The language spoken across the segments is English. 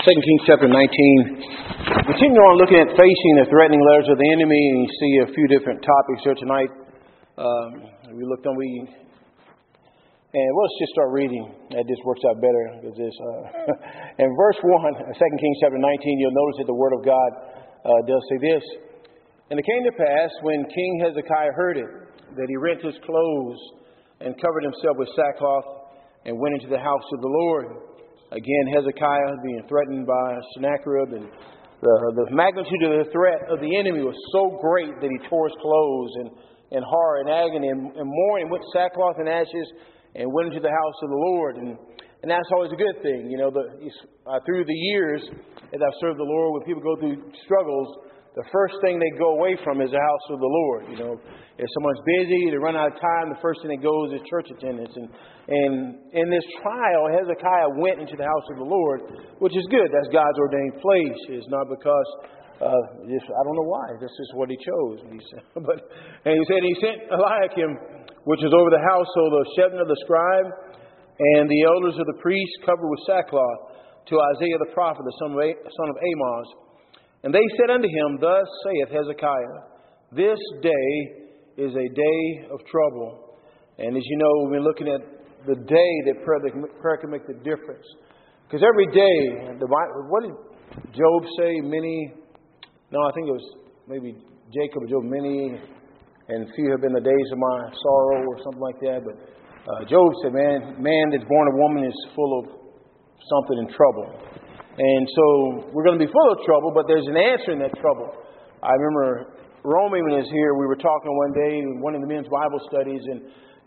Kings chapter 19. Continue on looking at facing the threatening letters of the enemy, and you see a few different topics here tonight. And let's just start reading. That just works out better. In verse 1, 2 Kings chapter 19, you'll notice that the Word of God does say this. And it came to pass, when King Hezekiah heard it, that he rent his clothes and covered himself with sackcloth and went into the house of the Lord. Again, Hezekiah being threatened by Sennacherib, and the magnitude of the threat of the enemy was so great that he tore his clothes in horror and agony and mourning, went sackcloth and ashes, and went into the house of the Lord. And that's always a good thing. You know, through the years, as I've served the Lord, when people go through struggles, the first thing they go away from is the house of the Lord. You know, if someone's busy, they run out of time, the first thing that goes is church attendance. And in this trial, Hezekiah went into the house of the Lord, which is good. That's God's ordained place. It's not because, I don't know why. This is what he chose. He said he sent Eliakim, which was over the household of Shebna the scribe, and the elders of the priests covered with sackcloth, to Isaiah the prophet, the son of Amoz. And they said unto him, Thus saith Hezekiah, This day is a day of trouble. And as you know, we've been looking at the day that prayer can make the difference. Because every day, what did Job say? I think it was maybe Jacob or Job, many and few have been the days of my sorrow or something like that. But Job said, man that's born of woman is full of something in trouble. And so we're going to be full of trouble, but there's an answer in that trouble. I remember Romy was here. We were talking one day in one of the men's Bible studies, and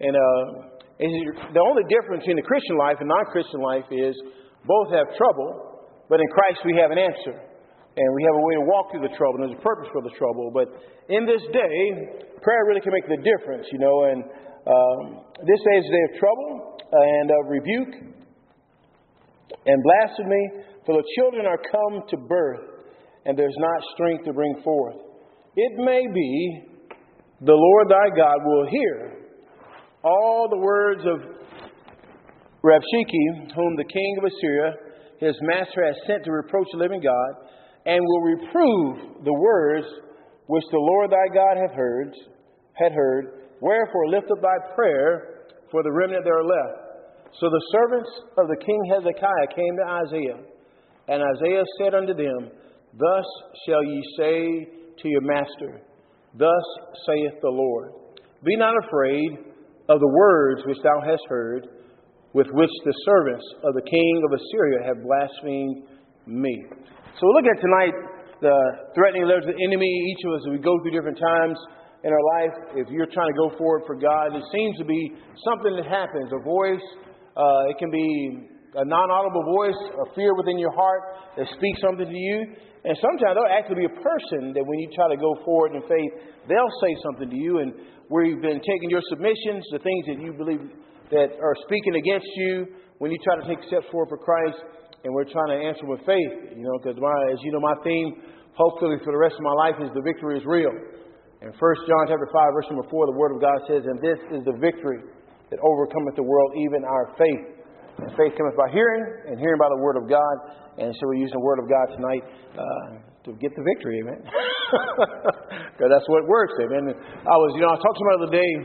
the only difference between the Christian life and non-Christian life is both have trouble, but in Christ we have an answer. And we have a way to walk through the trouble, and there's a purpose for the trouble. But in this day, prayer really can make the difference, you know. And this day is a day of trouble and of rebuke and blasphemy. For the children are come to birth, and there's not strength to bring forth. It may be the Lord thy God will hear all the words of Rabshakeh, whom the king of Assyria, his master, has sent to reproach the living God, and will reprove the words which the Lord thy God had heard. Wherefore lift up thy prayer for the remnant that are left. So the servants of the king Hezekiah came to Isaiah. And Isaiah said unto them, Thus shall ye say to your master, Thus saith the Lord, Be not afraid of the words which thou hast heard, with which the servants of the king of Assyria have blasphemed me. So we'll look at tonight the threatening letters of the enemy. Each of us, as we go through different times in our life, if you're trying to go forward for God, it seems to be something that happens, a voice. It can be a non-audible voice, a fear within your heart that speaks something to you. And sometimes there'll actually be a person that when you try to go forward in faith, they'll say something to you. And where you've been taking your submissions, the things that you believe that are speaking against you, when you try to take steps forward for Christ, and we're trying to answer with faith, you know, because as you know, my theme, hopefully for the rest of my life, is the victory is real. In 1 John chapter 5, verse number 4, the Word of God says, And this is the victory that overcometh the world, even our faith. And faith cometh by hearing, and hearing by the Word of God. And so we're using the Word of God tonight to get the victory, amen. Because that's what it works, amen. I was talking to somebody the other day,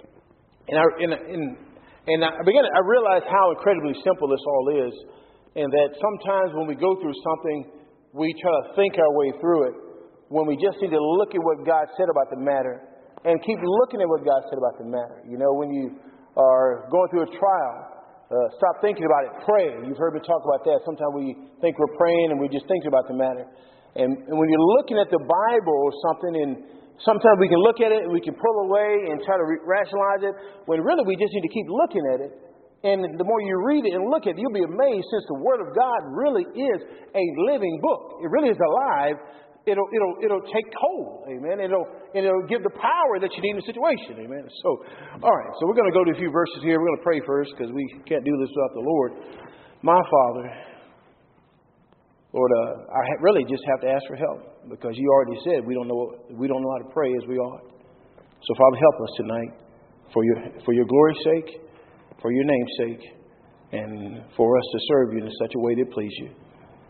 and I realized how incredibly simple this all is, and that sometimes when we go through something, we try to think our way through it, when we just need to look at what God said about the matter, and keep looking at what God said about the matter. You know, when you are going through a trial, stop thinking about it. Pray. You've heard me talk about that. Sometimes we think we're praying and we just think about the matter. And when you're looking at the Bible or something, and sometimes we can look at it and we can pull away and try to rationalize it, when really we just need to keep looking at it. And the more you read it and look at it, you'll be amazed, since the Word of God really is a living book. It really is alive. It'll take hold, amen. It'll give the power that you need in a situation, amen. So, all right. So we're going to go to a few verses here. We're going to pray first, because we can't do this without the Lord. My Father, Lord, I really just have to ask for help, because you already said we don't know how to pray as we ought. So, Father, help us tonight for your glory's sake, for your name's sake, and for us to serve you in such a way that please you.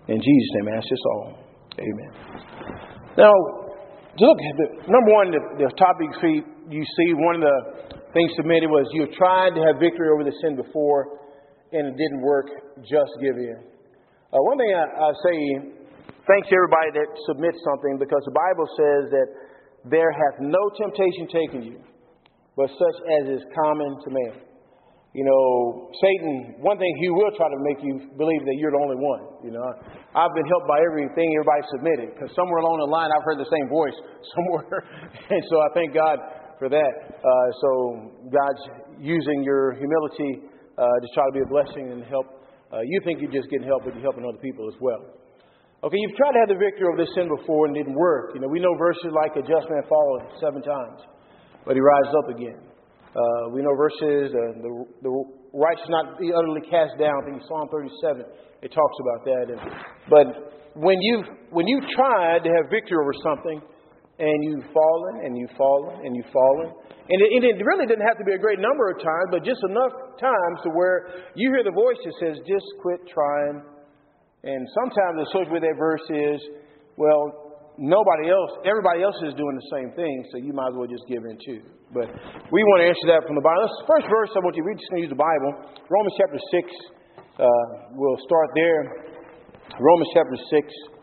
In Jesus' name, I ask this all. Amen. Now, look, number one, the topic you see, one of the things submitted was you tried to have victory over the sin before and it didn't work. Just give in. One thing I say, thanks to everybody that submits something, because the Bible says that there hath no temptation taken you, but such as is common to man. You know, Satan, one thing he will try to make you believe that you're the only one. You know, I've been helped by everything everybody submitted, because somewhere along the line I've heard the same voice somewhere. And so I thank God for that. So God's using your humility to try to be a blessing and help. You think you're just getting help, but you're helping other people as well. Okay, you've tried to have the victory over this sin before and it didn't work. You know, we know verses like a just man falleth 7 times, but he rises up again. We know verses, the righteous not be utterly cast down. I think Psalm 37, it talks about that. But when you've tried to have victory over something, and you've fallen, and you've fallen, and you've fallen, and it really didn't have to be a great number of times, but just enough times to where you hear the voice that says, just quit trying. And sometimes associated with that verse is, well, everybody else is doing the same thing, so you might as well just give in too. But we want to answer that from the Bible. The first verse I want you to read, just going to use the Bible, Romans chapter 6. We'll start there. Romans chapter 6.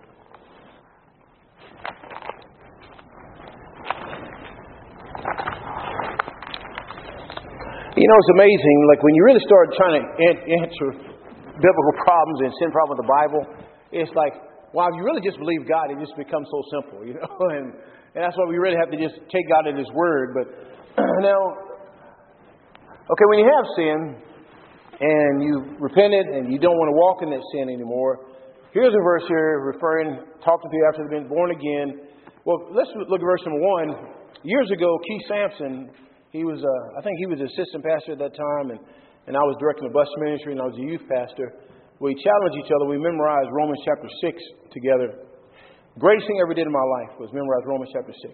You know, it's amazing, like when you really start trying to answer biblical problems and sin problems with the Bible, it's like, wow, if you really just believe God, it just becomes so simple, you know. And that's why we really have to just take God at His word. But now, okay, when you have sin and you've repented and you don't want to walk in that sin anymore, here's a verse here talking to you after they've been born again. Well, let's look at verse number 1. Years ago, Keith Sampson, I think he was assistant pastor at that time, and I was directing the bus ministry, and I was a youth pastor. We challenged each other. We memorized Romans chapter 6 together. Greatest thing I ever did in my life was memorize Romans chapter 6.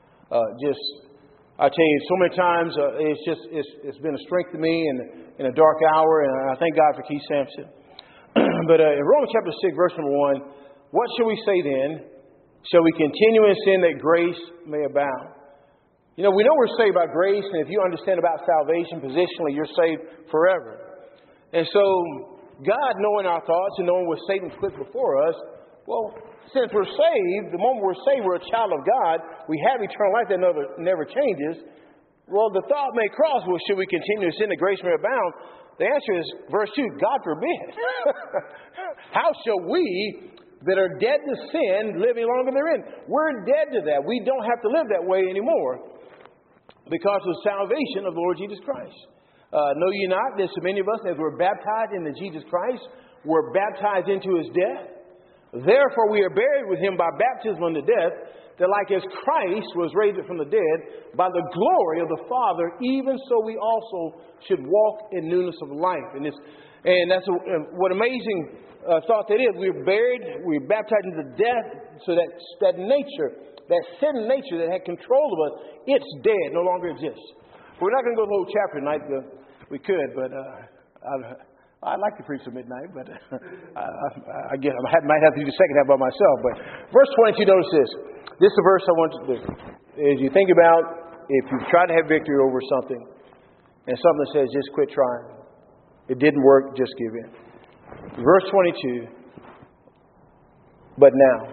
I tell you, so many times it's been a strength to me in a dark hour, and I thank God for Keith Sampson. But in Romans chapter 6, verse number 1, what shall we say then? Shall we continue in sin that grace may abound? You know, we know we're saved by grace, and if you understand about salvation positionally, you're saved forever. And so, God knowing our thoughts and knowing what Satan put before us, well, since we're saved, the moment we're saved, we're a child of God, we have eternal life that never changes. Well, the thought may cross, well, should we continue to sin that grace may abound? The answer is, verse 2, God forbid. How shall we that are dead to sin live any longer therein? We're dead to that. We don't have to live that way anymore, because of the salvation of the Lord Jesus Christ. Know ye not that so many of us, as we're baptized into Jesus Christ, were baptized into His death? Therefore we are buried with Him by baptism unto death, that like as Christ was raised from the dead by the glory of the Father, even so we also should walk in newness of life. And that's what amazing thought that is. We're buried, we're baptized into death, so that nature, that sin nature that had control of us, it's dead, no longer exists. We're not going to go to the whole chapter tonight. We could, but I'd like to preach at midnight, but I guess I might have to do the second half by myself. But verse 22, notice this. This is the verse I want you to do. As you think about if you've tried to have victory over something, and something says just quit trying. It didn't work, just give in. Verse 22, but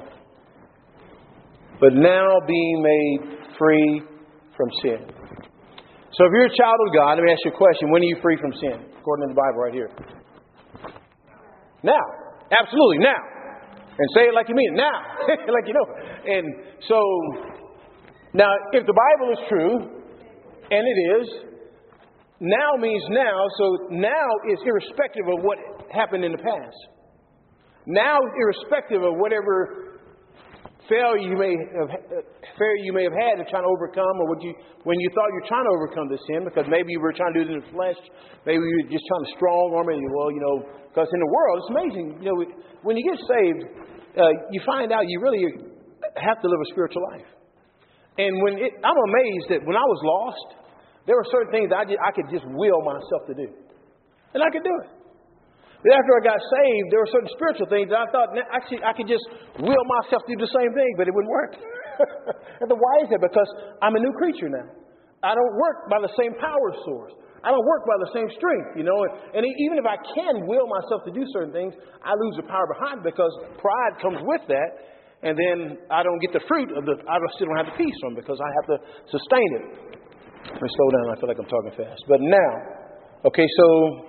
now being made free from sin. So if you're a child of God, let me ask you a question. When are you free from sin? According to the Bible right here. Now. Absolutely, now. And say it like you mean it. Now. Like you know. And so, now, if the Bible is true, and it is, now means now. So now is irrespective of what happened in the past. Now, irrespective of whatever failure you may have had in trying to overcome, or when you thought you were trying to overcome the sin, because maybe you were trying to do it in the flesh, maybe you were just trying to strong arm it. Well, you know, because in the world, it's amazing. You know, when you get saved, you find out you really have to live a spiritual life. And I'm amazed that when I was lost, there were certain things I could just will myself to do, and I could do it. But after I got saved, there were certain spiritual things that I thought actually I could just will myself to do the same thing, but it wouldn't work. And then why is that? Because I'm a new creature now. I don't work by the same power source. I don't work by the same strength, you know. And even if I can will myself to do certain things, I lose the power behind it because pride comes with that. And then I don't get the fruit of I still don't have the peace from it because I have to sustain it. Let me slow down. I feel like I'm talking fast. But now, okay, so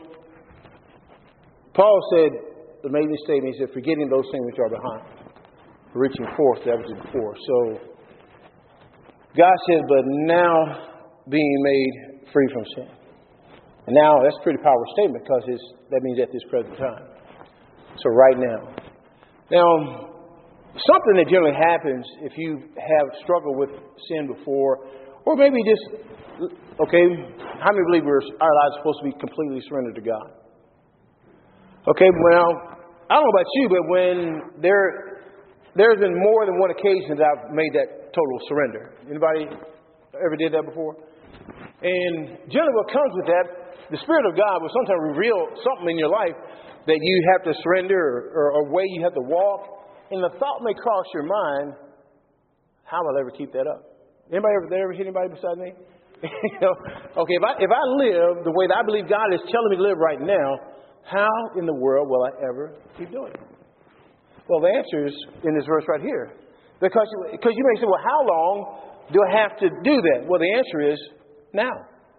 Paul said, the amazing statement, he said, forgetting those things which are behind, reaching forth that which is before. So God says, but now being made free from sin. And now that's a pretty powerful statement because that means at this present time. So right now. Now, something that generally happens if you have struggled with sin before, or maybe just, okay, how many believers our lives are supposed to be completely surrendered to God? Okay, well, I don't know about you, but when there's been more than one occasion that I've made that total surrender. Anybody ever did that before? And generally what comes with that, the Spirit of God will sometimes reveal something in your life that you have to surrender or a way you have to walk. And the thought may cross your mind, how will I ever keep that up? Anybody ever hit anybody beside me? You know, okay, if I live the way that I believe God is telling me to live right now, how in the world will I ever keep doing it? Well, the answer is in this verse right here. Because you may say, well, how long do I have to do that? Well, the answer is now.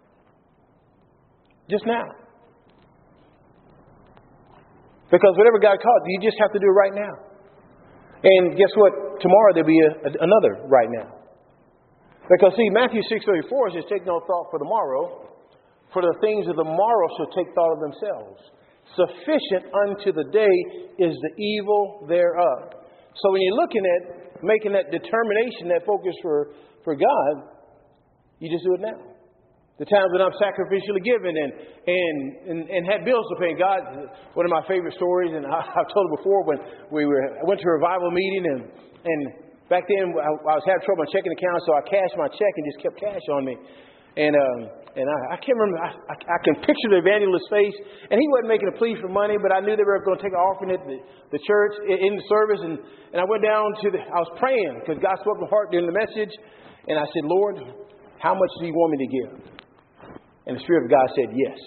Just now. Because whatever God called, you just have to do it right now. And guess what? Tomorrow there'll be another right now. Because see, Matthew 6:34 says, take no thought for the morrow, for the things of the morrow shall take thought of themselves. Sufficient unto the day is the evil thereof. So when you're looking at making that determination, that focus for God, you just do it now. The times when I'm sacrificially giving and had bills to pay. God, one of my favorite stories, and I've told it before, when I went to a revival meeting, and back then I was having trouble on checking account, so I cashed my check and just kept cash on me. And I can't remember, I can picture the evangelist's face, and he wasn't making a plea for money, but I knew they were going to take an offering at the church in the service, and I went down I was praying, because God spoke to my heart during the message, and I said, Lord, how much do you want me to give? And the Spirit of God said, yes.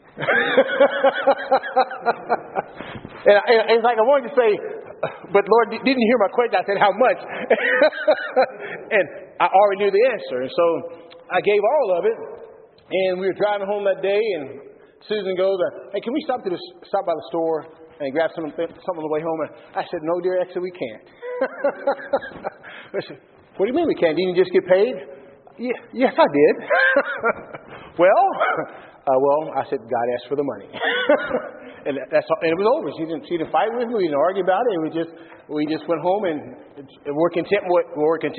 and it's like I wanted to say, but Lord, didn't you hear my question? I said, how much? And I already knew the answer. And so I gave all of it. And we were driving home that day, and Susan goes, hey, can we stop by the store and grab something on the way home? And I said, no, dear, actually, we can't. I said, what do you mean we can't? Didn't you just get paid? Yeah, yes, I did. Well, I said, God asked for the money. And that's all, and it was over. She didn't fight with me. We didn't argue about it. We just went home, and we're content with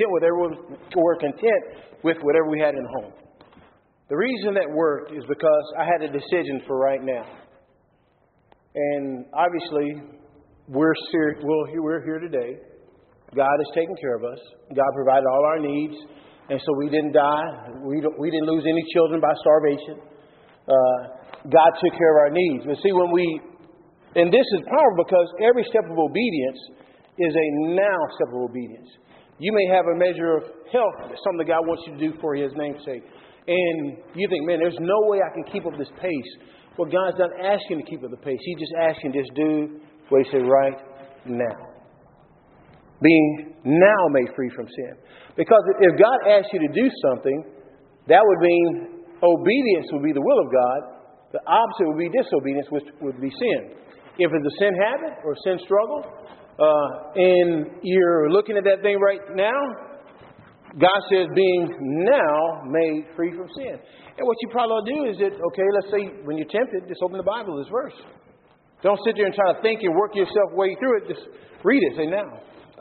whatever we had in home. The reason that worked is because I had a decision for right now. And obviously, we're here today. God has taken care of us. God provided all our needs. And so we didn't die. We didn't lose any children by starvation. God took care of our needs. But see, and this is powerful because every step of obedience is a now step of obedience. You may have a measure of health, something that God wants you to do for His name's sake. And you think, man, there's no way I can keep up this pace. Well, God's not asking to keep up the pace. He's just asking, just do what He said right now. Being now made free from sin. Because if God asks you to do something, that would mean obedience would be the will of God. The opposite would be disobedience, which would be sin. If it's a sin habit or sin struggle, and you're looking at that thing right now, God says being now made free from sin. And what you probably ought to do is that, okay, let's say when you're tempted, just open the Bible, this verse. Don't sit there and try to think and work yourself way through it. Just read it. Say now.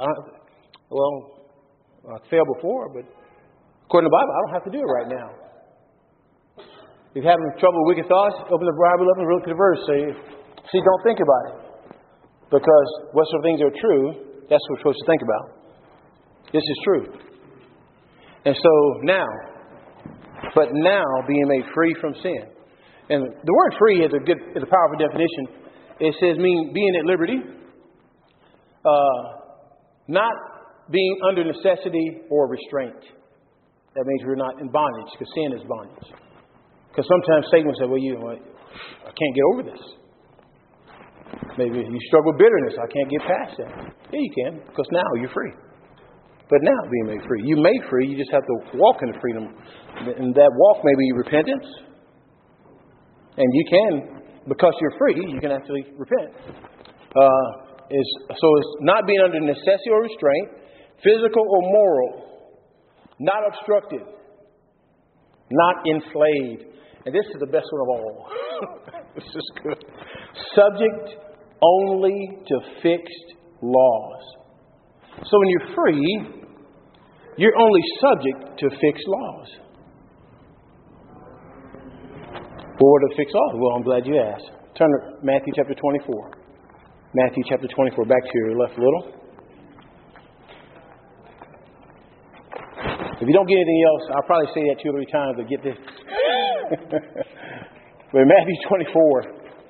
I failed before, but according to the Bible, I don't have to do it right now. If you're having trouble with wicked thoughts, open the Bible up and look at the verse. See, don't think about it. Because whatsoever things are true, that's what we're supposed to think about. This is true. And so now being made free from sin. And the word free is a powerful definition. it says being at liberty, not being under necessity or restraint. That means we're not in bondage, because sin is bondage. Because sometimes Satan will say, well, I can't get over this. Maybe you struggle with bitterness. I can't get past that. Yeah, you can, because now you're free. But now being made free. You made free, you just have to walk in the freedom. And that walk may be repentance. And you can, because you're free, you can actually repent. So it's not being under necessity or restraint, physical or moral, not obstructed, not enslaved. And this is the best one of all. This is good. Subject only to fixed laws. So when you're free, you're only subject to fixed laws. What are fixed laws? Well, I'm glad you asked. Turn to Matthew chapter 24. Matthew chapter 24, back to your left a little. If you don't get anything else, I'll probably say that 2 or 3 times to get this. But Matthew 24.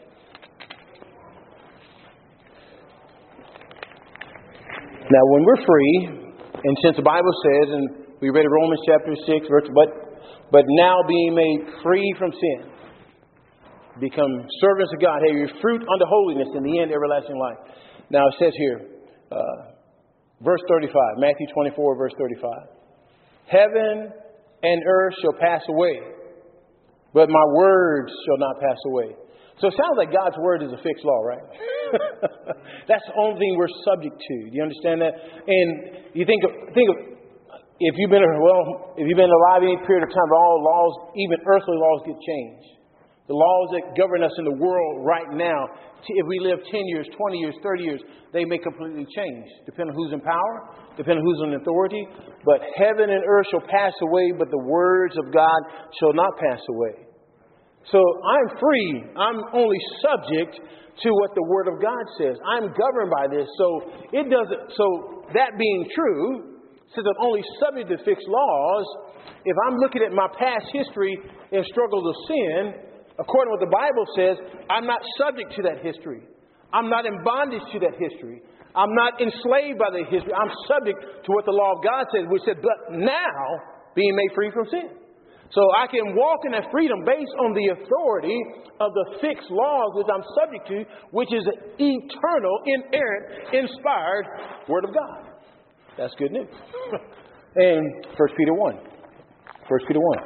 Now, when we're free, and since the Bible says, and we read Romans chapter 6, but now being made free from sin, become servants of God. Hey, your fruit unto holiness, in the end, everlasting life. Now, it says here, verse 35, Matthew 24, verse 35. Heaven and earth shall pass away, but my words shall not pass away. So it sounds like God's word is a fixed law, right? That's the only thing we're subject to. Do you understand that? And you think of if you've been alive any period of time, all laws, even earthly laws, get changed. The laws that govern us in the world right now, if we live 10 years, 20 years, 30 years, they may completely change, depending on who's in power, depending on who's in authority. But heaven and earth shall pass away, but the words of God shall not pass away. So I'm free. I'm only subject to what the Word of God says. I'm governed by this. So that being true, since I'm only subject to fixed laws, if I'm looking at my past history and struggles of sin, according to what the Bible says, I'm not subject to that history. I'm not in bondage to that history. I'm not enslaved by the history. I'm subject to what the law of God says, which said, but now being made free from sin. So I can walk in that freedom based on the authority of the fixed laws which I'm subject to, which is an eternal, inerrant, inspired Word of God. That's good news. And 1 Peter 1. 1 Peter 1.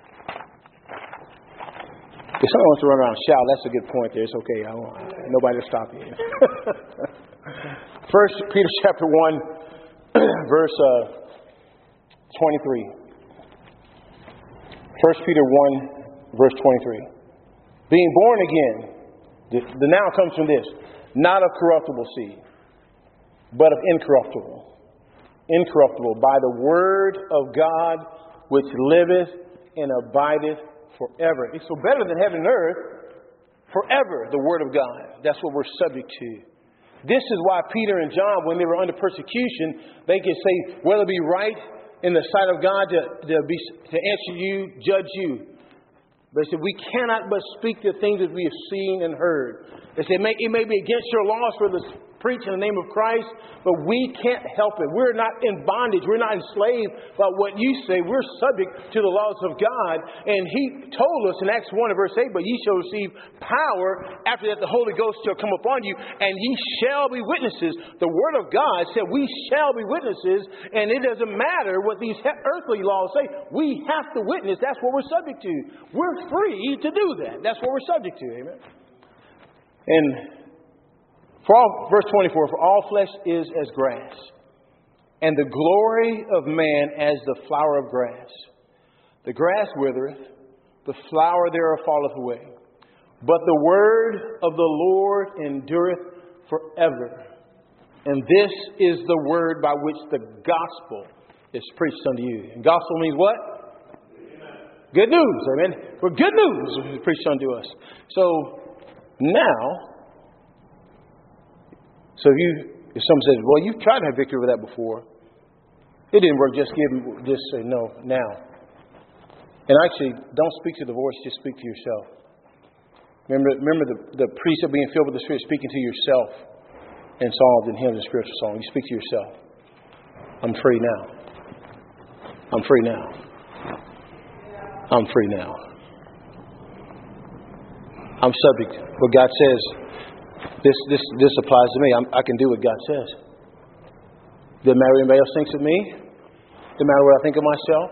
If someone wants to run around and shout, that's a good point there. It's okay. Nobody will stop you. 1 Peter chapter 1, verse 23. 1 Peter 1, verse 23. Being born again, the now comes from this, not of corruptible seed, but of incorruptible. Incorruptible, by the word of God, which liveth and abideth forever. It's so better than heaven and earth, forever, the word of God. That's what we're subject to. This is why Peter and John, when they were under persecution, they could say, whether it be right in the sight of God to answer you, judge you. They said, we cannot but speak the things that we have seen and heard. They said, it may be against your laws for this preach in the name of Christ, but we can't help it. We're not in bondage. We're not enslaved by what you say. We're subject to the laws of God. And He told us in Acts 1 and verse 8, but ye shall receive power. After that, the Holy Ghost shall come upon you, and ye shall be witnesses. The Word of God said we shall be witnesses, and it doesn't matter what these earthly laws say. We have to witness. That's what we're subject to. We're free to do that. That's what we're subject to. Amen. And verse 24, for all flesh is as grass, and the glory of man as the flower of grass. The grass withereth, the flower thereof falleth away. But the word of the Lord endureth forever. And this is the word by which the gospel is preached unto you. And gospel means what? Amen. Good news. Amen. For good news is preached unto us. So now, if someone says, well, you've tried to have victory over that before. It didn't work. Just say no now. And actually, don't speak to the voice. Just speak to yourself. Remember the precept being filled with the Spirit, speaking to yourself in psalms and hymns and spiritual songs. You speak to yourself. I'm free now. I'm free now. I'm free now. I'm subject. What God says, this applies to me. I can do what God says. Doesn't matter what anybody else thinks of me. Doesn't matter what I think of myself.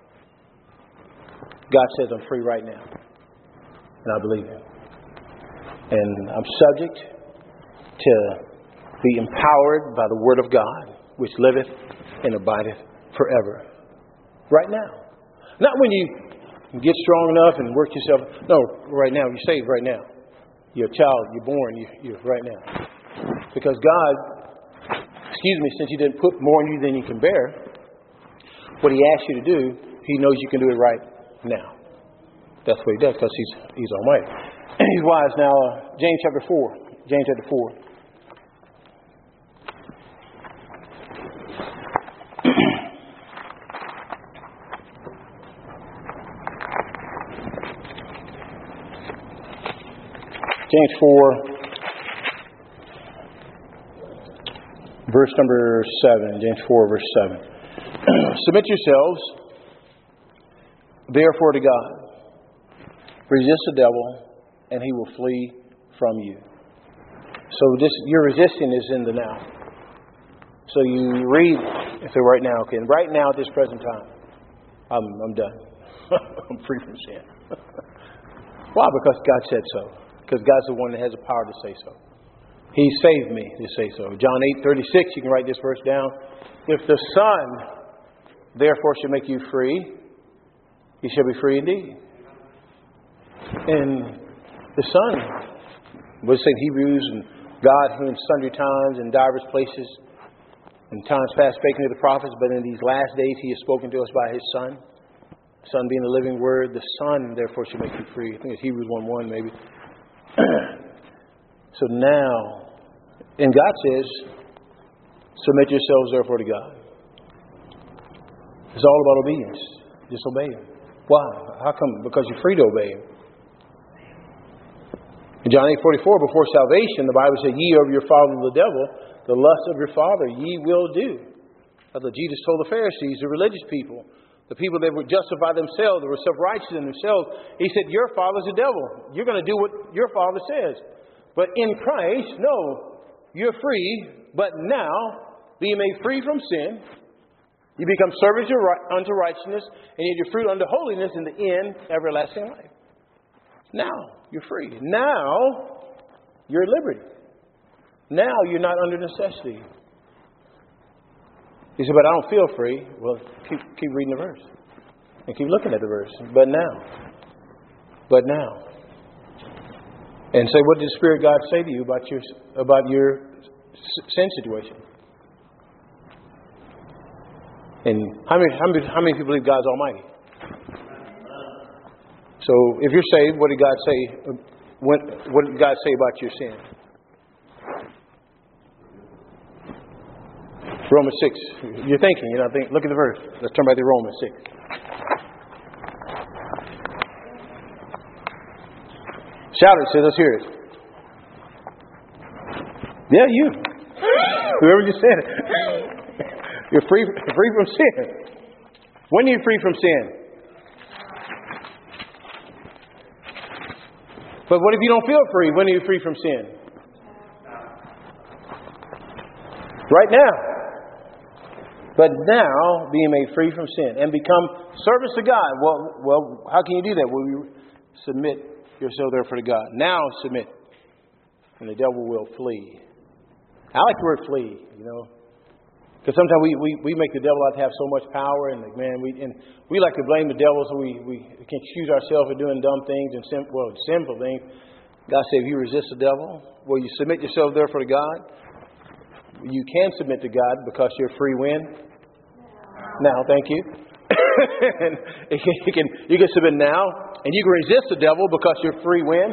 God says I'm free right now. And I believe Him. And I'm subject to be empowered by the Word of God, which liveth and abideth forever. Right now. Not when you get strong enough and work yourself. No, right now. You're saved right now. You're a child. You're born. You're right now. Because God, since He didn't put more on you than you can bear, what He asks you to do, He knows you can do it right now. That's what He does because He's Almighty. He's wise. Now, James chapter 4. James chapter 4. James 4, verse number 7. James 4, verse 7. Submit yourselves, therefore, to God. Resist the devil, and he will flee from you. So your resisting is in the now. So you read, and say, right now, okay, and right now at this present time, I'm done. I'm free from sin. Why? Because God said so. Because God's the one that has the power to say so. He saved me to say so. John 8:36, you can write this verse down. If the Son, therefore, shall make you free, you shall be free indeed. And the Son, what it say in Hebrews, and God who in sundry times and divers places, in times past spake unto the prophets, but in these last days He has spoken to us by His Son. Son being the living Word, the Son, therefore, shall make you free. I think it's Hebrews 1:1 maybe. So now, and God says, submit yourselves therefore to God. It's all about obedience. Just obey Him. Why? How come? Because you're free to obey Him. In John 8:44, before salvation, the Bible said, ye of your father the devil, the lust of your father ye will do. That's what Jesus told the Pharisees, the religious people, the people that would justify themselves, that were self-righteous in themselves. He said, your father's the devil. You're going to do what your father says. But in Christ, no, you're free, but now, being made free from sin, you become servants unto righteousness, and yet your fruit unto holiness, in the end, everlasting life. Now, you're free. Now, you're at liberty. Now, you're not under necessity. He said, but I don't feel free. Well, keep reading the verse. And keep looking at the verse. But now. And say, what did the Spirit of God say to you about your sin situation? And how many people believe God's Almighty? So if you're saved, what did God say? What did God say about your sin? Romans 6. You're thinking, you're not thinking. Look at the verse. Let's turn back to Romans 6. Shout it, says, let's hear it. Yeah, you. Whoever just said it. You're free from sin. When are you free from sin? But what if you don't feel free? When are you free from sin? Right now. But now, being made free from sin and become servants to God. Well, how can you do that? Well, you submit yourself therefore to God. Now submit, and the devil will flee. I like the word flee, because sometimes we make the devil out to have so much power, and we like to blame the devil, so we can excuse ourselves for doing dumb things and sinful things. God said, if you resist the devil, will you submit yourself therefore to God? You can submit to God because you're free when? Now, thank you. And you can submit now, and you can resist the devil because you're free when?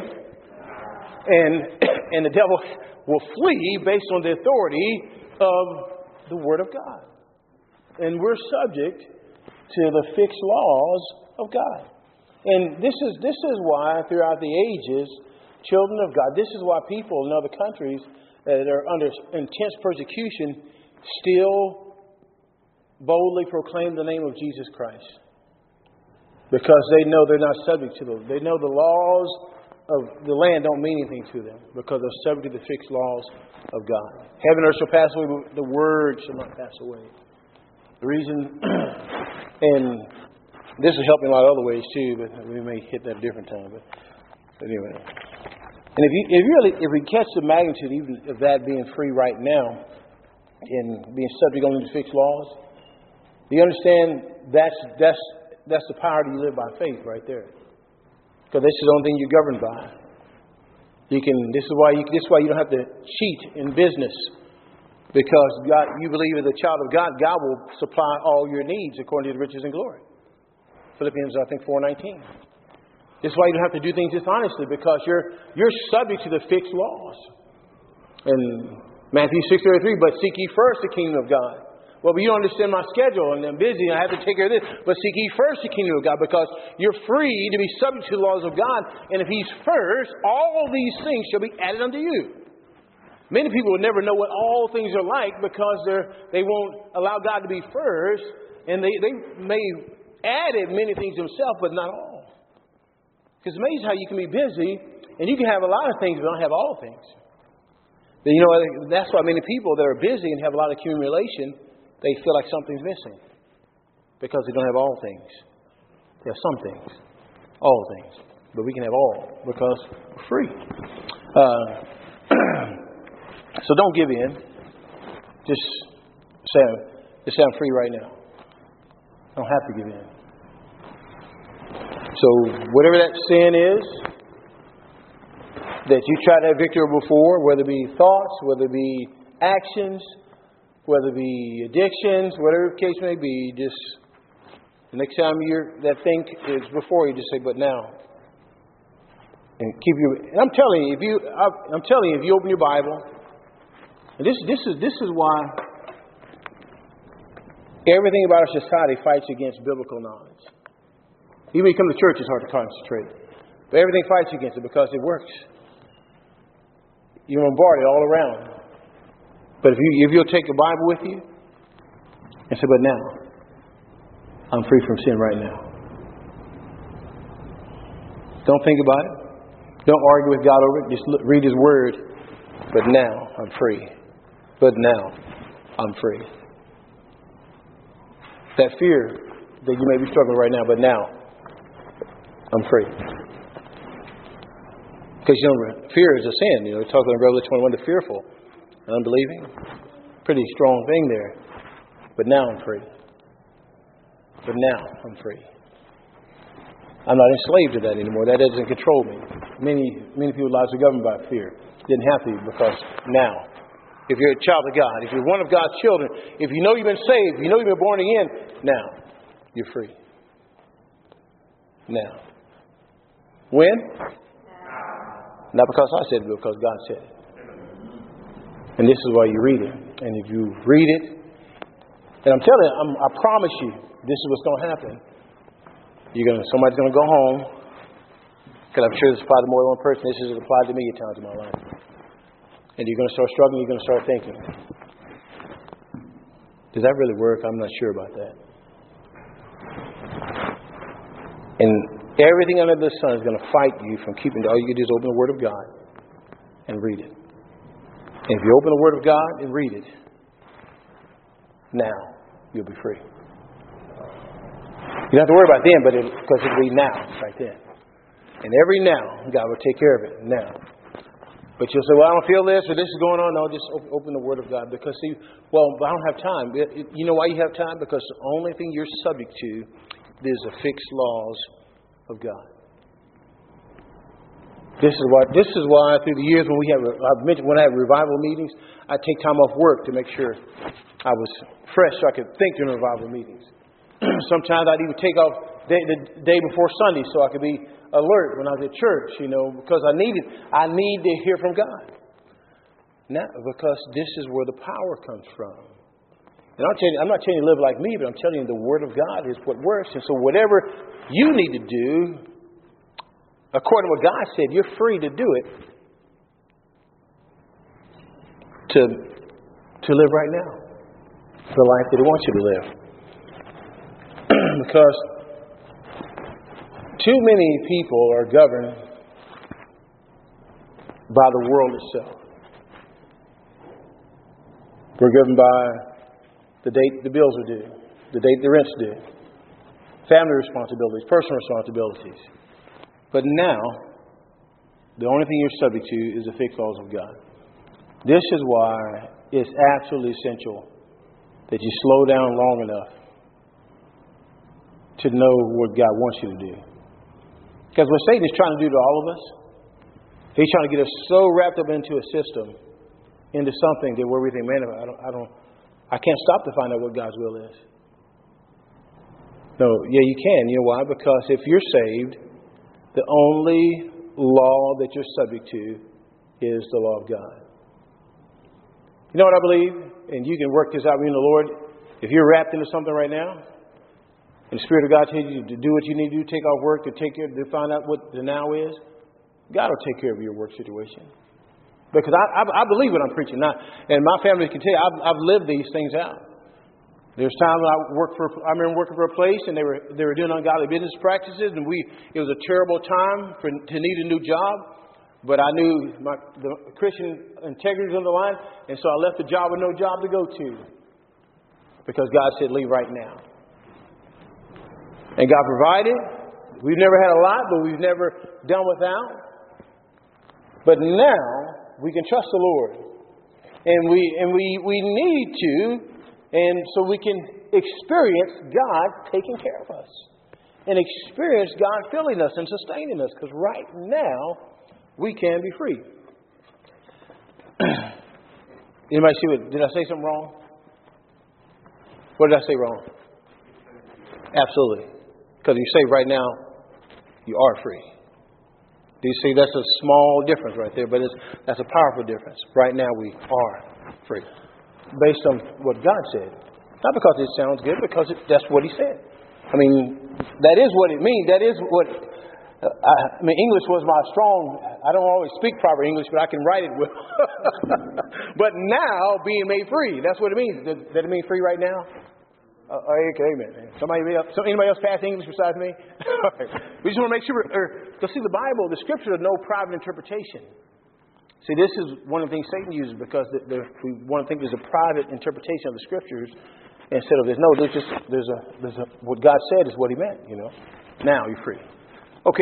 And the devil will flee based on the authority of the Word of God. And we're subject to the fixed laws of God. And this is why throughout the ages, children of God. This is why people in other countries that are under intense persecution still boldly proclaim the name of Jesus Christ. Because they know they're not subject to them. They know the laws of the land don't mean anything to them because they're subject to the fixed laws of God. Heaven and earth shall pass away, but the word shall not pass away. The reason, and this will help in a lot of other ways too, but we may hit that a different time. But anyway, and if we catch the magnitude even of that being free right now and being subject only to fixed laws, you understand that's the power that you live by faith right there. Because this is the only thing you're governed by. This is why you don't have to cheat in business. Because God, you believe as a child of God, God will supply all your needs according to His riches and glory. Philippians, I think, 4:19. This is why you don't have to do things dishonestly, because you're subject to the fixed laws. And Matthew 6:33, but seek ye first the kingdom of God. Well, but you don't understand my schedule, and I'm busy, and I have to take care of this. But seek ye first the kingdom of God, because you're free to be subject to the laws of God. And if He's first, all these things shall be added unto you. Many people will never know what all things are like because they won't allow God to be first, and they may add many things themselves, but not all. It's amazing how you can be busy, and you can have a lot of things, but don't have all things. But you know, that's why many people that are busy and have a lot of accumulation, they feel like something's missing because they don't have all things. They have some things, all things, but we can have all because we're free. So don't give in. Just say I'm free right now. I don't have to give in. So whatever that sin is that you tried to have victory over before, whether it be thoughts, whether it be actions, whether it be addictions, whatever the case may be, just the next time that thing is before you, just say, but now. And and I'm telling you, if you open your Bible, and this is why everything about our society fights against biblical knowledge. Even when you come to church, it's hard to concentrate. But everything fights against it because it works. You're bombarded all around. But if you'll take the Bible with you and say, but now, I'm free from sin right now. Don't think about it. Don't argue with God over it. Just read His Word. But now, I'm free. But now, I'm free. That fear that you may be struggling right now, but now, I'm free. Because, fear is a sin. We're talking in Revelation 21, the fearful and unbelieving. Pretty strong thing there. But now I'm free. But now I'm free. I'm not enslaved to that anymore. That doesn't control me. Many people's lives are governed by fear. Didn't have to be because now, if you're a child of God, if you're one of God's children, if you know you've been saved, if you know you've been born again, now you're free. Now. When? Not because I said it, but because God said it. And this is why you read it. And if you read it, and I'm telling you, I promise you, this is what's going to happen. Somebody's going to go home, because I'm sure this applies to more than one person. This has applied to me at times in my life. And you're going to start struggling. You're going to start thinking, does that really work? I'm not sure about that. And everything under the sun is going to fight you from keeping. All you can do is open the Word of God and read it. And if you open the Word of God and read it, now you'll be free. You don't have to worry about then, because it'll be now, right then. And every now, God will take care of it now. But you'll say, well, I don't feel this or this is going on. No, just open the Word of God. Because, I don't have time. You know why you have time? Because the only thing you're subject to is the fixed laws of God. This is why through the years when I have revival meetings, I take time off work to make sure I was fresh so I could think during revival meetings. Sometimes I'd even take off the day before Sunday so I could be alert when I was at church, because I need to hear from God. Now, because this is where the power comes from. And I'm not telling you to live like me, but I'm telling you the Word of God is what works. And so whatever you need to do, according to what God said, you're free to do it. To live right now. The life that He wants you to live. Because too many people are governed by the world itself. We're governed by the date the bills are due, the date the rent's due, family responsibilities, personal responsibilities. But now, the only thing you're subject to is the fixed laws of God. This is why it's absolutely essential that you slow down long enough to know what God wants you to do. Because what Satan is trying to do to all of us, he's trying to get us so wrapped up into a system, into something that where we think, man, I can't stop to find out what God's will is. No, yeah, you can. You know why? Because if you're saved, the only law that you're subject to is the law of God. You know what I believe? And you can work this out with the Lord. If you're wrapped into something right now, and the Spirit of God tells you to do what you need to do, take off work, to find out what the now is, God will take care of your work situation. Because I believe what I'm preaching now. And my family can tell you, I've lived these things out. There's times when I remember working for a place and they were doing ungodly business practices, and it was a terrible time to need a new job. But I knew the Christian integrity was on the line, and so I left the job with no job to go to. Because God said, leave right now. And God provided. We've never had a lot, but we've never done without. But now we can trust the Lord. And we need to, and so we can experience God taking care of us. And experience God filling us and sustaining us. Because right now, we can be free. Anybody see what? Did I say something wrong? What did I say wrong? Absolutely. Because you say right now, you are free. Do you see? That's a small difference right there, but that's a powerful difference. Right now, we are free. Based on what God said. Not because it sounds good, because that's what He said. I mean, that is what it means. That is what... English was my strong... I don't always speak proper English, but I can write it well. But now, being made free. That's what it means. Does it mean free right now? Okay, amen. Anybody else pass English besides me? We just want to make sure... Because see, the Bible, the Scripture, is no private interpretation. See, this is one of the things Satan uses because we want to think there's a private interpretation of the Scriptures instead of this. No, there's a what God said is what He meant, you know. Now you're free. Okay,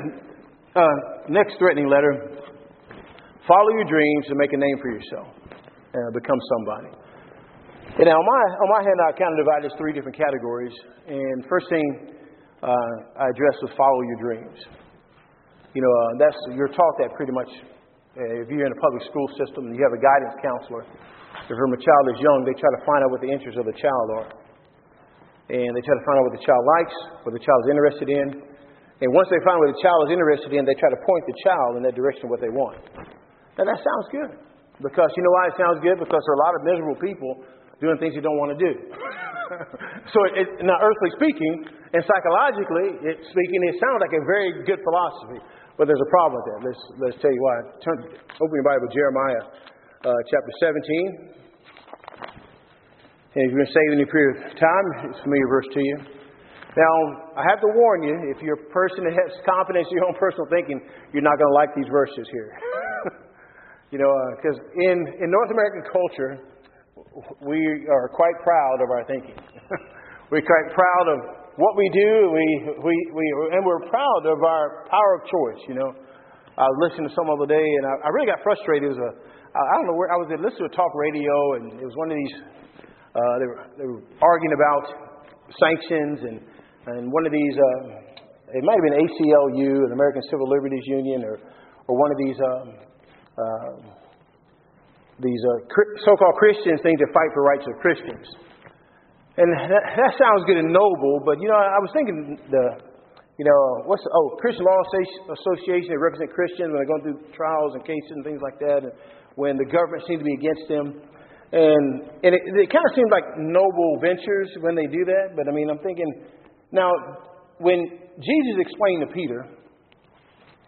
next threatening letter. Follow your dreams and make a name for yourself. Become somebody. And now on my hand, I kind of divided this 3 different categories. And first thing I addressed was follow your dreams. You know, you're taught that pretty much if you're in a public school system and you have a guidance counselor. If a child is young, they try to find out what the interests of the child are. And they try to find out what the child likes, what the child is interested in. And once they find what the child is interested in, they try to point the child in that direction of what they want. Now, that sounds good. Because you know why it sounds good? Because there are a lot of miserable people doing things you don't want to do. So, now, earthly speaking, and psychologically speaking, it sounds like a very good philosophy. But there's a problem with that. Let's tell you why. Open your Bible, Jeremiah chapter 17. And if you've been saving any period of time, it's a familiar verse to you. Now, I have to warn you, if you're a person that has confidence in your own personal thinking, you're not going to like these verses here. You know, because in North American culture, we are quite proud of our thinking. We're quite proud of what we do, and we're proud of our power of choice, you know. I was listening to some other day, and I really got frustrated. It was I don't know where, I was listening to a talk radio, and it was one of these, they were arguing about sanctions, and one of these, it might have been ACLU, the American Civil Liberties Union, or one of these so-called Christians think to fight for rights of Christians. And that sounds good and noble, but, you know, I was thinking Christian Law Association, they represent Christians when they're going through trials and cases and things like that, and when the government seems to be against them. And it kind of seems like noble ventures when they do that, but I mean, I'm thinking, now, when Jesus explained to Peter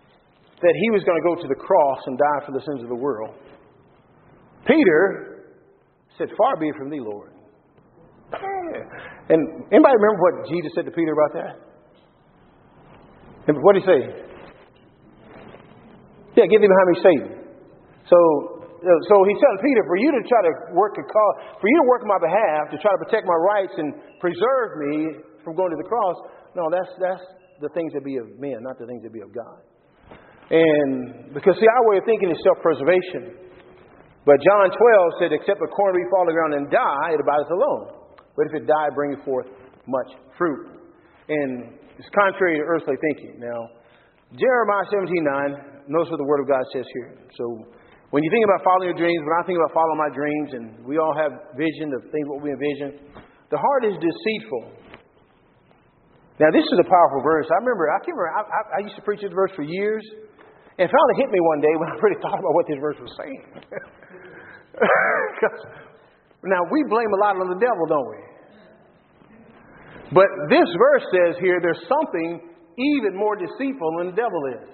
that he was going to go to the cross and die for the sins of the world, Peter said, "Far be it from thee, Lord." And anybody remember what Jesus said to Peter about that? And what did he say? Yeah, get thee behind me, Satan. So he tells Peter, for you to try to work on my behalf, to try to protect my rights and preserve me from going to the cross, no, that's the things that be of men, not the things that be of God. And because, see, our way of thinking is self-preservation. But John 12 said, except a corn be fall to the ground and die, it abideth alone. But if it die, bringeth forth much fruit. And it's contrary to earthly thinking. Now, Jeremiah 17:9, notice what the Word of God says here. So, when you think about following your dreams, when I think about following my dreams, and we all have vision of things what we envision, the heart is deceitful. Now, this is a powerful verse. I used to preach this verse for years, and it finally hit me one day when I really thought about what this verse was saying. Now, we blame a lot on the devil, don't we? But this verse says here there's something even more deceitful than the devil is.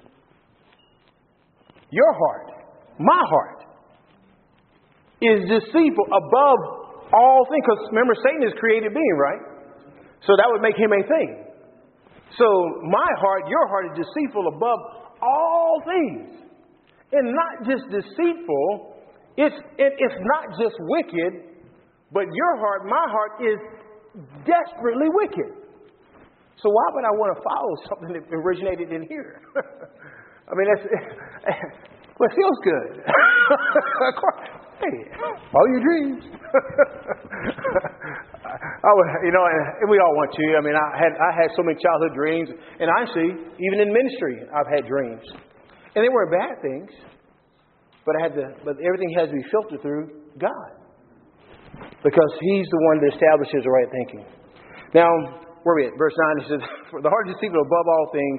Your heart, my heart, is deceitful above all things. Because remember, Satan is a created being, right? So that would make him a thing. So my heart, your heart is deceitful above all things. And not just deceitful, it's not just wicked, but your heart, my heart, is desperately wicked. So why would I want to follow something that originated in here? I mean, well, it feels good. Of course. Hey, follow your dreams. And we all want to. I mean, I had so many childhood dreams, and honestly, even in ministry, I've had dreams, and they weren't bad things. But everything has to be filtered through God, because He's the one that establishes the right thinking. Now, where are we at? Verse 9, he says, "For the heart is deceitful above all things."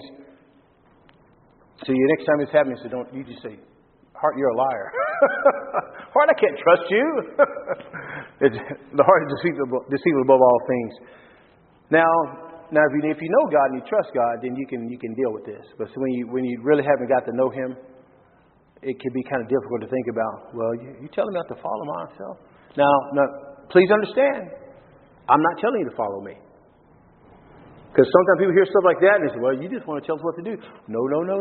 So next time this happens, so don't you just say, "Heart, you're a liar." Heart, I can't trust you. The heart is deceitful above all things. Now, if you know God and you trust God, then you can deal with this. But when you really haven't got to know Him, it can be kind of difficult to think about. Well, you telling me I have to follow myself? Now, please understand, I'm not telling you to follow me. Because sometimes people hear stuff like that and they say, "Well, you just want to tell us what to do." No. No. No.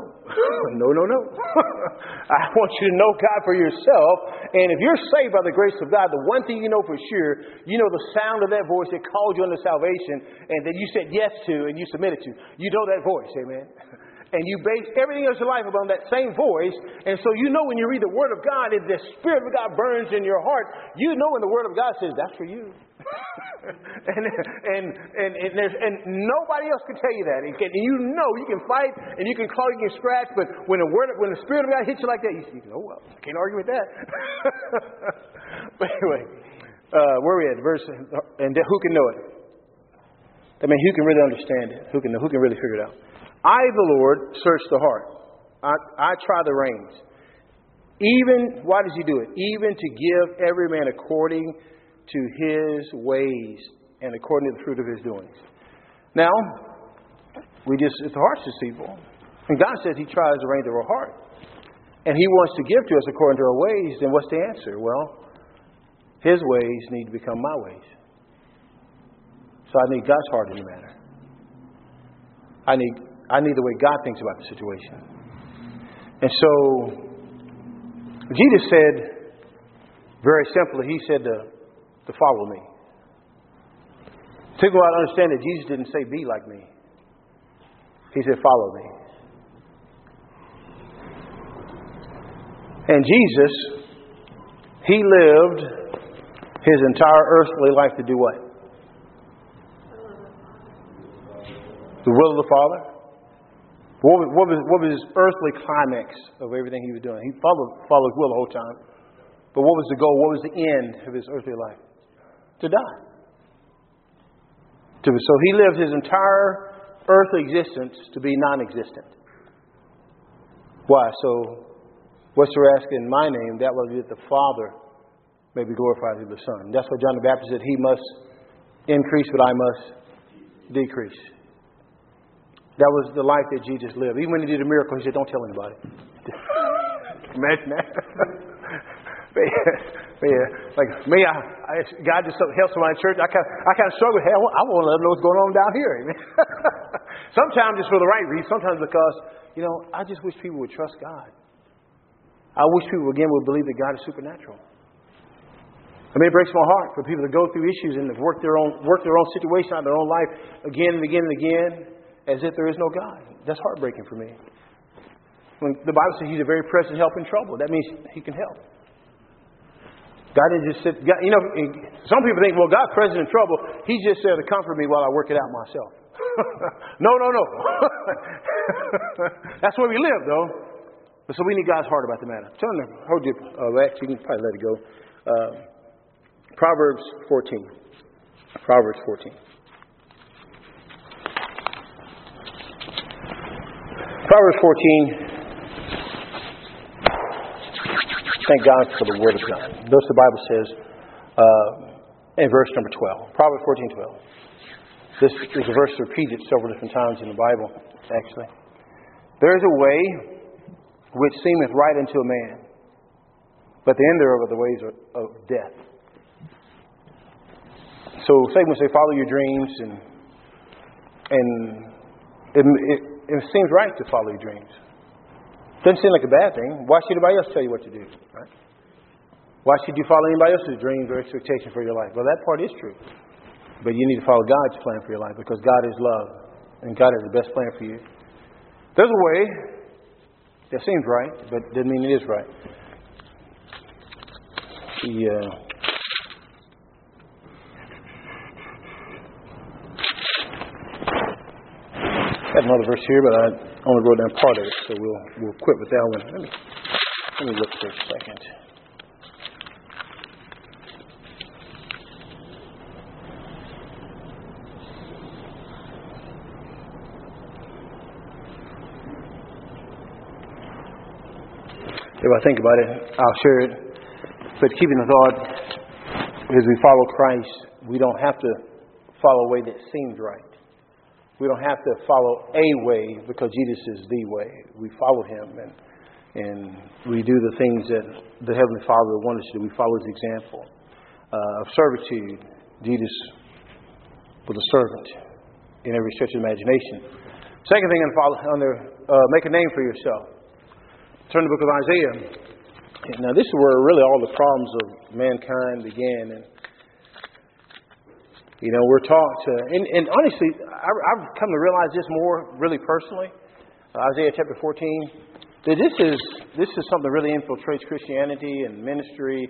I want you to know God for yourself. And if you're saved by the grace of God, the one thing you know for sure, you know the sound of that voice that called you unto salvation and that you said yes to and you submitted to. You know that voice, amen? And you base everything else in your life upon that same voice. And so you know when you read the Word of God, if the Spirit of God burns in your heart, you know when the Word of God says, that's for you. and nobody else can tell you that. And you can fight and you can claw, you can scratch, but when the Spirit of God hits you like that, you say, "Oh well, I can't argue with that." But anyway, where are we at? Verse, and who can know it? I mean, who can really understand it? Who can really figure it out? "I, the Lord, search the heart. I try the reins. Even, why does He do it? Even to give every man according to his ways and according to the fruit of his doings." Now, if the heart's deceitful, and God says He tries the reins of our heart, and He wants to give to us according to our ways, then what's the answer? Well, His ways need to become my ways. So I need God's heart in the matter. I need the way God thinks about the situation. And so, Jesus said, very simply, He said to follow me. It took a while to understand that Jesus didn't say, "Be like me." He said, "Follow me." And Jesus, He lived His entire earthly life to do what? The will of the Father. What was His earthly climax of everything He was doing? He followed His will the whole time. But what was the goal? What was the end of His earthly life? To die. So He lived His entire earthly existence to be non-existent. Why? So whatsoever ask in my name, that will be that the Father may be glorified through the Son. That's what John the Baptist said. He must increase, but I must decrease. That was the life that Jesus lived. Even when he did a miracle, he said, don't tell anybody. Imagine that. Like me, God just helps somebody in church. I kind of struggle with, hey, I want to let them know what's going on down here. Amen. Sometimes it's for the right reason. Sometimes because, I just wish people would trust God. I wish people, again, would believe that God is supernatural. I mean, it breaks my heart for people to go through issues and work their own situation out in their own life again and again and again as if there is no God. That's heartbreaking for me. When the Bible says He's a very present help in trouble, that means He can help. God didn't just sit. God, some people think, well, God's present in trouble. He's just there to comfort me while I work it out myself. No. That's where we live, though. So we need God's heart about the matter. Hold your wax. You can probably let it go. Proverbs 14. Proverbs 14. Proverbs 14. Thank God for the Word of God. Thus the Bible says in verse number 12. Proverbs 14:12. This is a verse repeated several different times in the Bible, actually. There is a way which seemeth right unto a man, but the end thereof are the ways of death. So Satan would say, follow your dreams, and it seems right to follow your dreams. Doesn't seem like a bad thing. Why should anybody else tell you what to do? Right? Why should you follow anybody else's dreams or expectation for your life? Well, that part is true. But you need to follow God's plan for your life because God is love. And God has the best plan for you. There's a way that seems right, but doesn't mean it is right. I have another verse here, but I only wrote down part of it, so we'll quit with that one. Let me look for a second. If I think about it, I'll share it. But keeping the thought, as we follow Christ, we don't have to follow a way that seems right. We don't have to follow a way because Jesus is the way. We follow Him and we do the things that the Heavenly Father wanted us to do. We follow His example of servitude. Jesus was a servant in every stretch of imagination. Second thing, make a name for yourself. Turn to the book of Isaiah. Now, this is where really all the problems of mankind began. And we're taught to, and honestly, I've come to realize this more really personally. Isaiah chapter 14. That this is something that really infiltrates Christianity and ministry.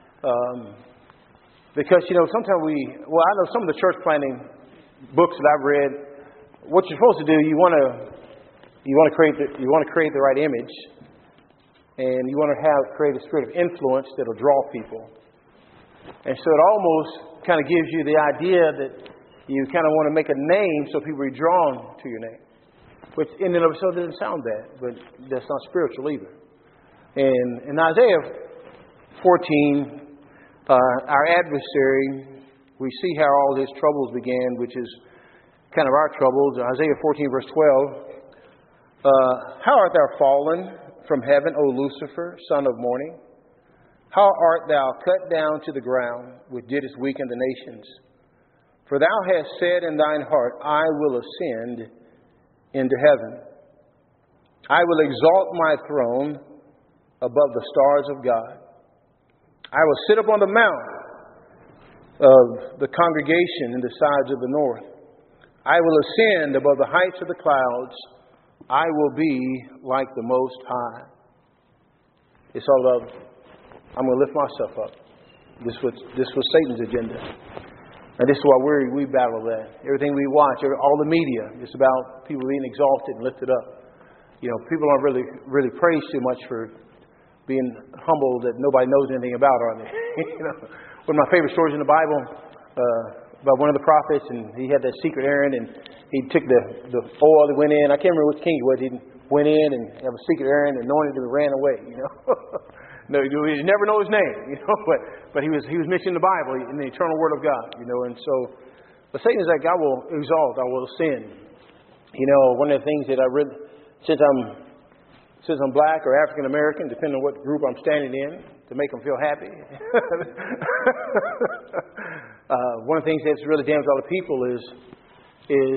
Because, sometimes I know some of the church planting books that I've read, what you're supposed to do, you want to create the right image. And you want to create a spirit of influence that will draw people. And so it almost kind of gives you the idea that you kind of want to make a name so people are drawn to your name. Which in and of itself doesn't sound bad, but that's not spiritual either. And in Isaiah 14, our adversary, we see how all his troubles began, which is kind of our troubles. Isaiah 14, verse 12. How art thou fallen from heaven, O Lucifer, son of morning? How art thou cut down to the ground, which didst weaken the nations? For thou hast said in thine heart, I will ascend into heaven. I will exalt my throne above the stars of God. I will sit upon the mount of the congregation in the sides of the north. I will ascend above the heights of the clouds. I will be like the Most High. It's all about, I'm going to lift myself up. This was Satan's agenda. And this is why we battle that. Everything we watch, all the media, it's about people being exalted and lifted up. People aren't really praised too much for being humble that nobody knows anything about, are they? One of my favorite stories in the Bible, about one of the prophets, and he had that secret errand, and he took the oil that went in. I can't remember which king it was. He went in and have a secret errand, anointed him, and ran away. No, you never know his name. But he was mentioning the Bible in the eternal Word of God. And so, but Satan is like, I will exalt, I will ascend. You know, one of the things that I really, since I'm black or African American, depending on what group I'm standing in, to make them feel happy. One of the things that's really damns all the people is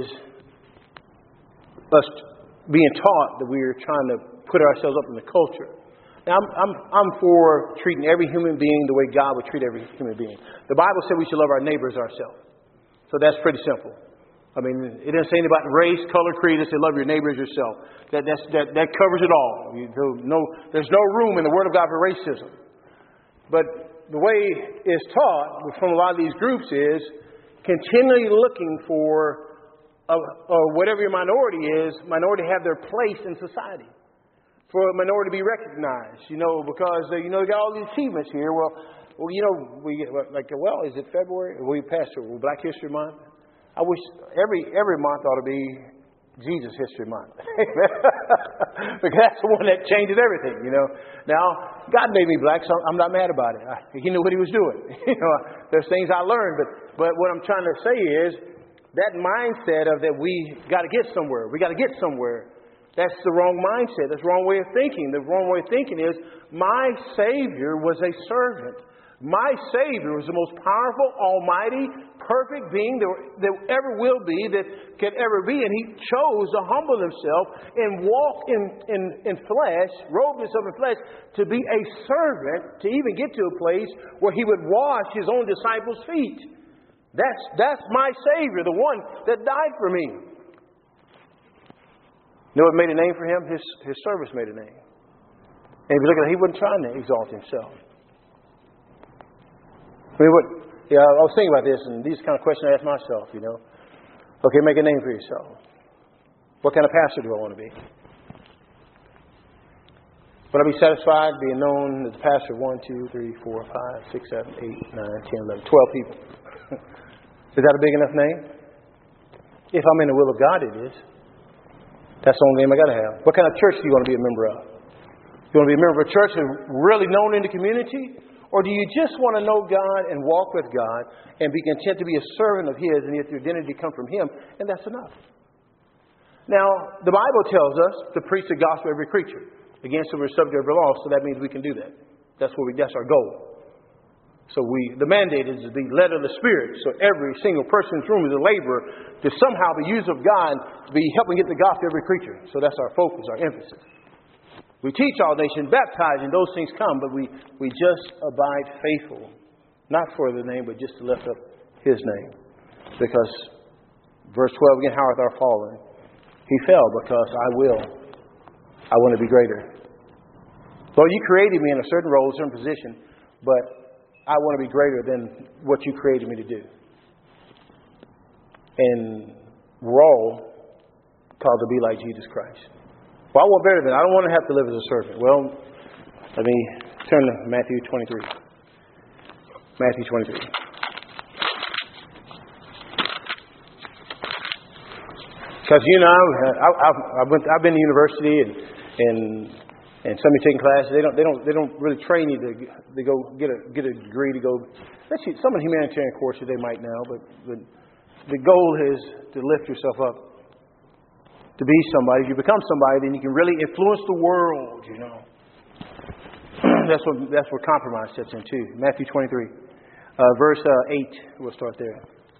us being taught that we're trying to put ourselves up in the culture. Now, I'm for treating every human being the way God would treat every human being. The Bible said we should love our neighbors ourselves. So that's pretty simple. I mean, it doesn't say anything about race, color, creed. It says love your neighbors yourself. That covers it all. There's no room in the Word of God for racism. But the way it's taught from a lot of these groups is continually looking for whatever your minority is, minority have their place in society. For a minority to be recognized, because they got all these achievements here. Well, is it February? We passed through Black History Month. I wish every month ought to be Jesus History Month. Because that's the one that changes everything, Now, God made me black, so I'm not mad about it. He knew what he was doing. There's things I learned, but what I'm trying to say is that mindset of that we got to get somewhere. We got to get somewhere. That's the wrong mindset. That's the wrong way of thinking. The wrong way of thinking is my Savior was a servant. My Savior was the most powerful, almighty, perfect being that ever will be, that can ever be. And He chose to humble Himself and walk in flesh, robe Himself in flesh, to be a servant, to even get to a place where He would wash His own disciples' feet. That's my Savior, the one that died for me. You know what made a name for Him? His service made a name. And if you look at it, He wasn't trying to exalt Himself. I was thinking about this, and these kind of questions I ask myself, Okay, make a name for yourself. What kind of pastor do I want to be? Would I be satisfied being known as a pastor of 1, 2, 3, 4, 5, 6, 7, 8, 9, 10, 11, 12 people? Is that a big enough name? If I'm in the will of God, it is. That's the only name I got to have. What kind of church do you want to be a member of? You want to be a member of a church that's really known in the community? Or do you just want to know God and walk with God and be content to be a servant of His and yet your identity come from Him? And that's enough. Now, the Bible tells us to preach the gospel to every creature. Against whom we're subject to every law, so that means we can do that. That's our goal. So the mandate is to be led of the Spirit. So every single person in this room is a laborer to somehow be used of God to be helping get the gospel to every creature. So that's our focus, our emphasis. We teach all nations, baptizing, those things come, but we just abide faithful. Not for the name, but just to lift up His name. Because, verse 12 again, how art thou fallen? He fell because I want to be greater. Lord, you created me in a certain role, a certain position, but I want to be greater than what you created me to do. And we're all called to be like Jesus Christ. Well, I want better than that. I don't want to have to live as a servant. Well, let me turn to Matthew 23. Matthew 23. Because I've been to university and somebody taking classes. They don't really train you to go get a degree to go. Actually, some of the humanitarian courses they might now, but the goal is to lift yourself up. To be somebody. If you become somebody, then you can really influence the world, That's where compromise sets in too. Matthew 23. Verse 8. We'll start there.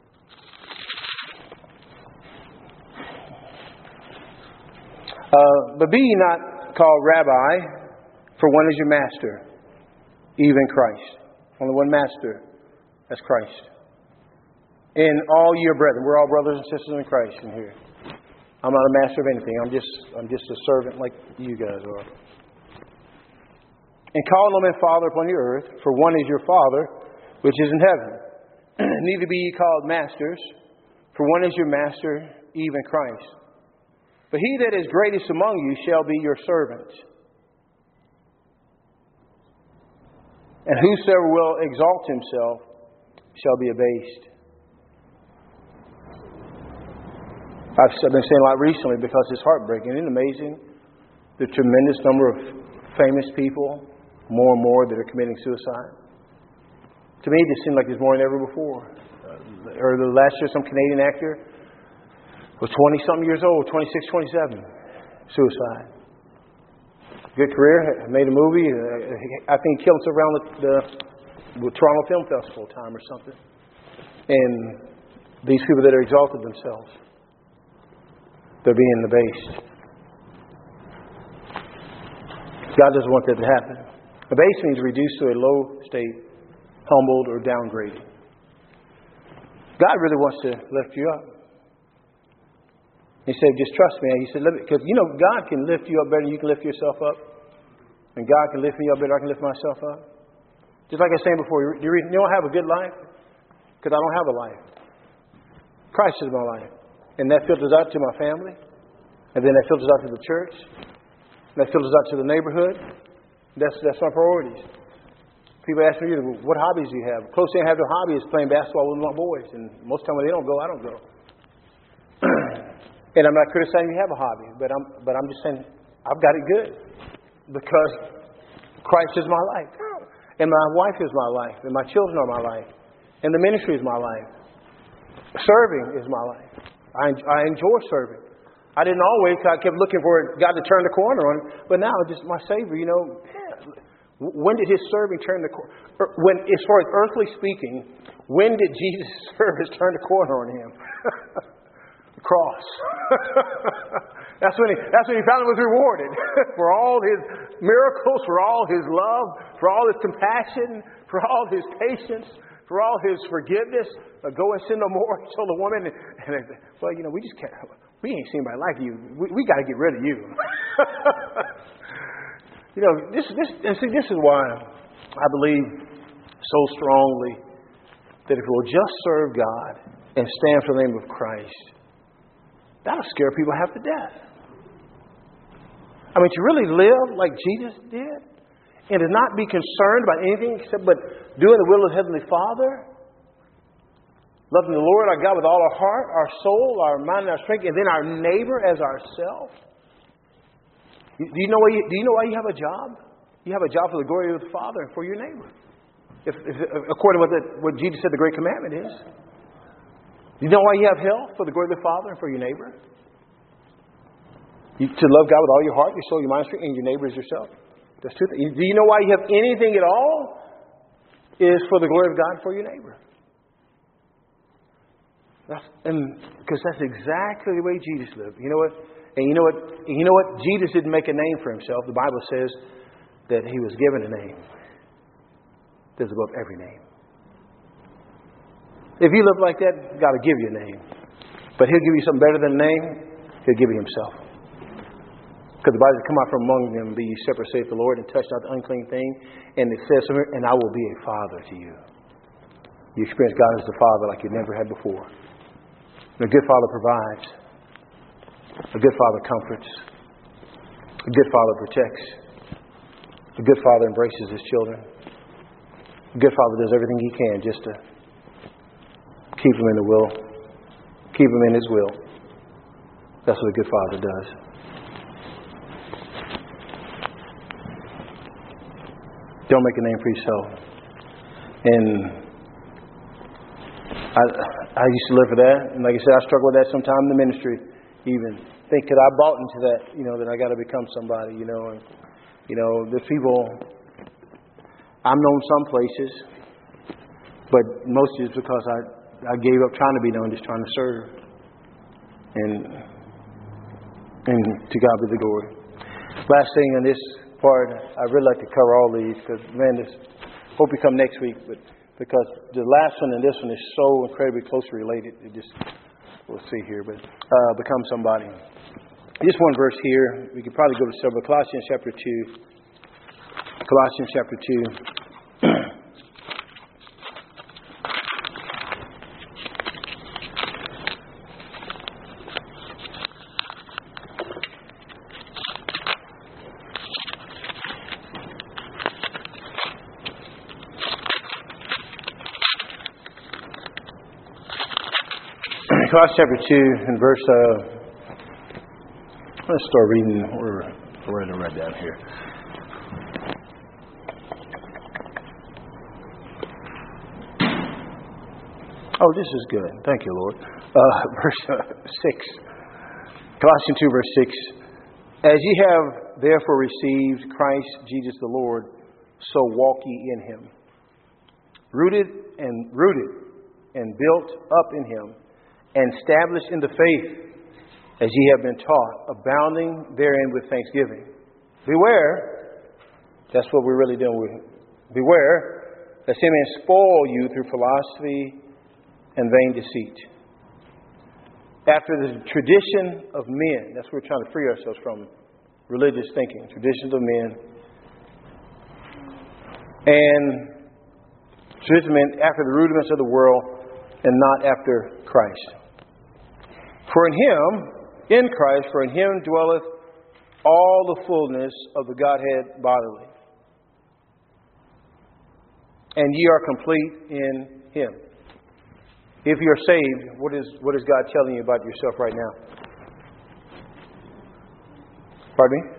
But be ye not called rabbi, for one is your master, even Christ. Only one master, that's Christ. And all ye are brethren. We're all brothers and sisters in Christ in here. I'm not a master of anything. I'm just a servant like you guys are. And call no man Father upon the earth, for one is your Father, which is in heaven. Neither be ye called masters, for one is your master, even Christ. But he that is greatest among you shall be your servant. And whosoever will exalt himself shall be abased. I've been saying a lot recently because it's heartbreaking. Isn't it amazing? The tremendous number of famous people, more and more, that are committing suicide. To me, it just seems like there's more than ever before. Or last year, some Canadian actor Was 20-something years old, 26, 27. Suicide. Good career, made a movie. I think he killed himself around the Toronto Film Festival time or something. And these people that are exalted themselves, they're being debased. God doesn't want that to happen. Abased means reduced to a low state, humbled or downgraded. God really wants to lift you up. He said, just trust me. He said, because God can lift you up better than you can lift yourself up. And God can lift me up better than I can lift myself up. Just like I was saying before, you don't have a good life? Because I don't have a life. Christ is my life. And that filters out to my family. And then that filters out to the church. And that filters out to the neighborhood. That's my priorities. People ask me, what hobbies do you have? Close thing I have to a hobby is playing basketball with my boys. And most of the time when they don't go, I don't go. And I'm not criticizing you have a hobby. But I'm just saying, I've got it good. Because Christ is my life. And my wife is my life. And my children are my life. And the ministry is my life. Serving is my life. I enjoy serving. I didn't always, I kept looking for God to turn the corner on. But now, just my Savior, when did His serving turn the corner? When, as far as earthly speaking, when did Jesus' service turn the corner on Him? The cross. That's when he finally was rewarded for all His miracles, for all His love, for all His compassion, for all His patience, for all His forgiveness. Go and sin no more. He told the woman, we just can't. We ain't seen anybody like you. We got to get rid of you. This is why I believe so strongly that if we'll just serve God and stand for the name of Christ, that'll scare people half to death. I mean, to really live like Jesus did and to not be concerned about anything except but doing the will of the Heavenly Father, loving the Lord our God with all our heart, our soul, our mind, and our strength, and then our neighbor as ourselves. Do you know why you have a job? You have a job for the glory of the Father and for your neighbor. According to what Jesus said the great commandment is. Do you know why you have health? For the glory of the Father and for your neighbor. To love God with all your heart, your soul, your mind, and your neighbor as yourself. That's two things. Do you know why you have anything at all? Is for the glory of God and for your neighbor. Because that's exactly the way Jesus lived. You know what? And you know what? Jesus didn't make a name for Himself. The Bible says that He was given a name that's above every name. If you live like that, God will give you a name. But He'll give you something better than a name. He'll give you Himself. Because the Bible says, come out from among them, be ye separate, saith the Lord, and touch not the unclean thing. And it says, and I will be a father to you. You experience God as the Father like you never had before. And a good Father provides. A good Father comforts. A good Father protects. A good Father embraces His children. A good Father does everything He can just to keep them in the will. Keep them in His will. That's what a good Father does. Don't make a name for yourself. And I used to live for that. And like I said, I struggle with that sometime in the ministry. Even think that I bought into that, that I got to become somebody, And, there's people, I'm known some places, but mostly it's because I gave up trying to be known, just trying to serve. And to God be the glory. Last thing on this part, I'd really like to cover all these because, hope you come next week. But because the last one and this one is so incredibly closely related, we'll see here. But become somebody. Just one verse here. We could probably go to several. Colossians chapter 2. Colossians chapter 2. Colossians chapter 2 and verse, let's start reading, where did I write down here? Oh, this is good. Thank you, Lord. Verse 6. Colossians 2, verse 6. As ye have therefore received Christ Jesus the Lord, so walk ye in him. Rooted and built up in him, and established in the faith, as ye have been taught, abounding therein with thanksgiving. Beware, that's what we're really doing with. Beware, lest any man spoil you through philosophy and vain deceit, after the tradition of men. That's what we're trying to free ourselves from, religious thinking, traditions of men. And tradition of men after the rudiments of the world, and not after Christ. For in him dwelleth all the fullness of the Godhead bodily. And ye are complete in him. If you're saved, what is God telling you about yourself right now? Pardon me?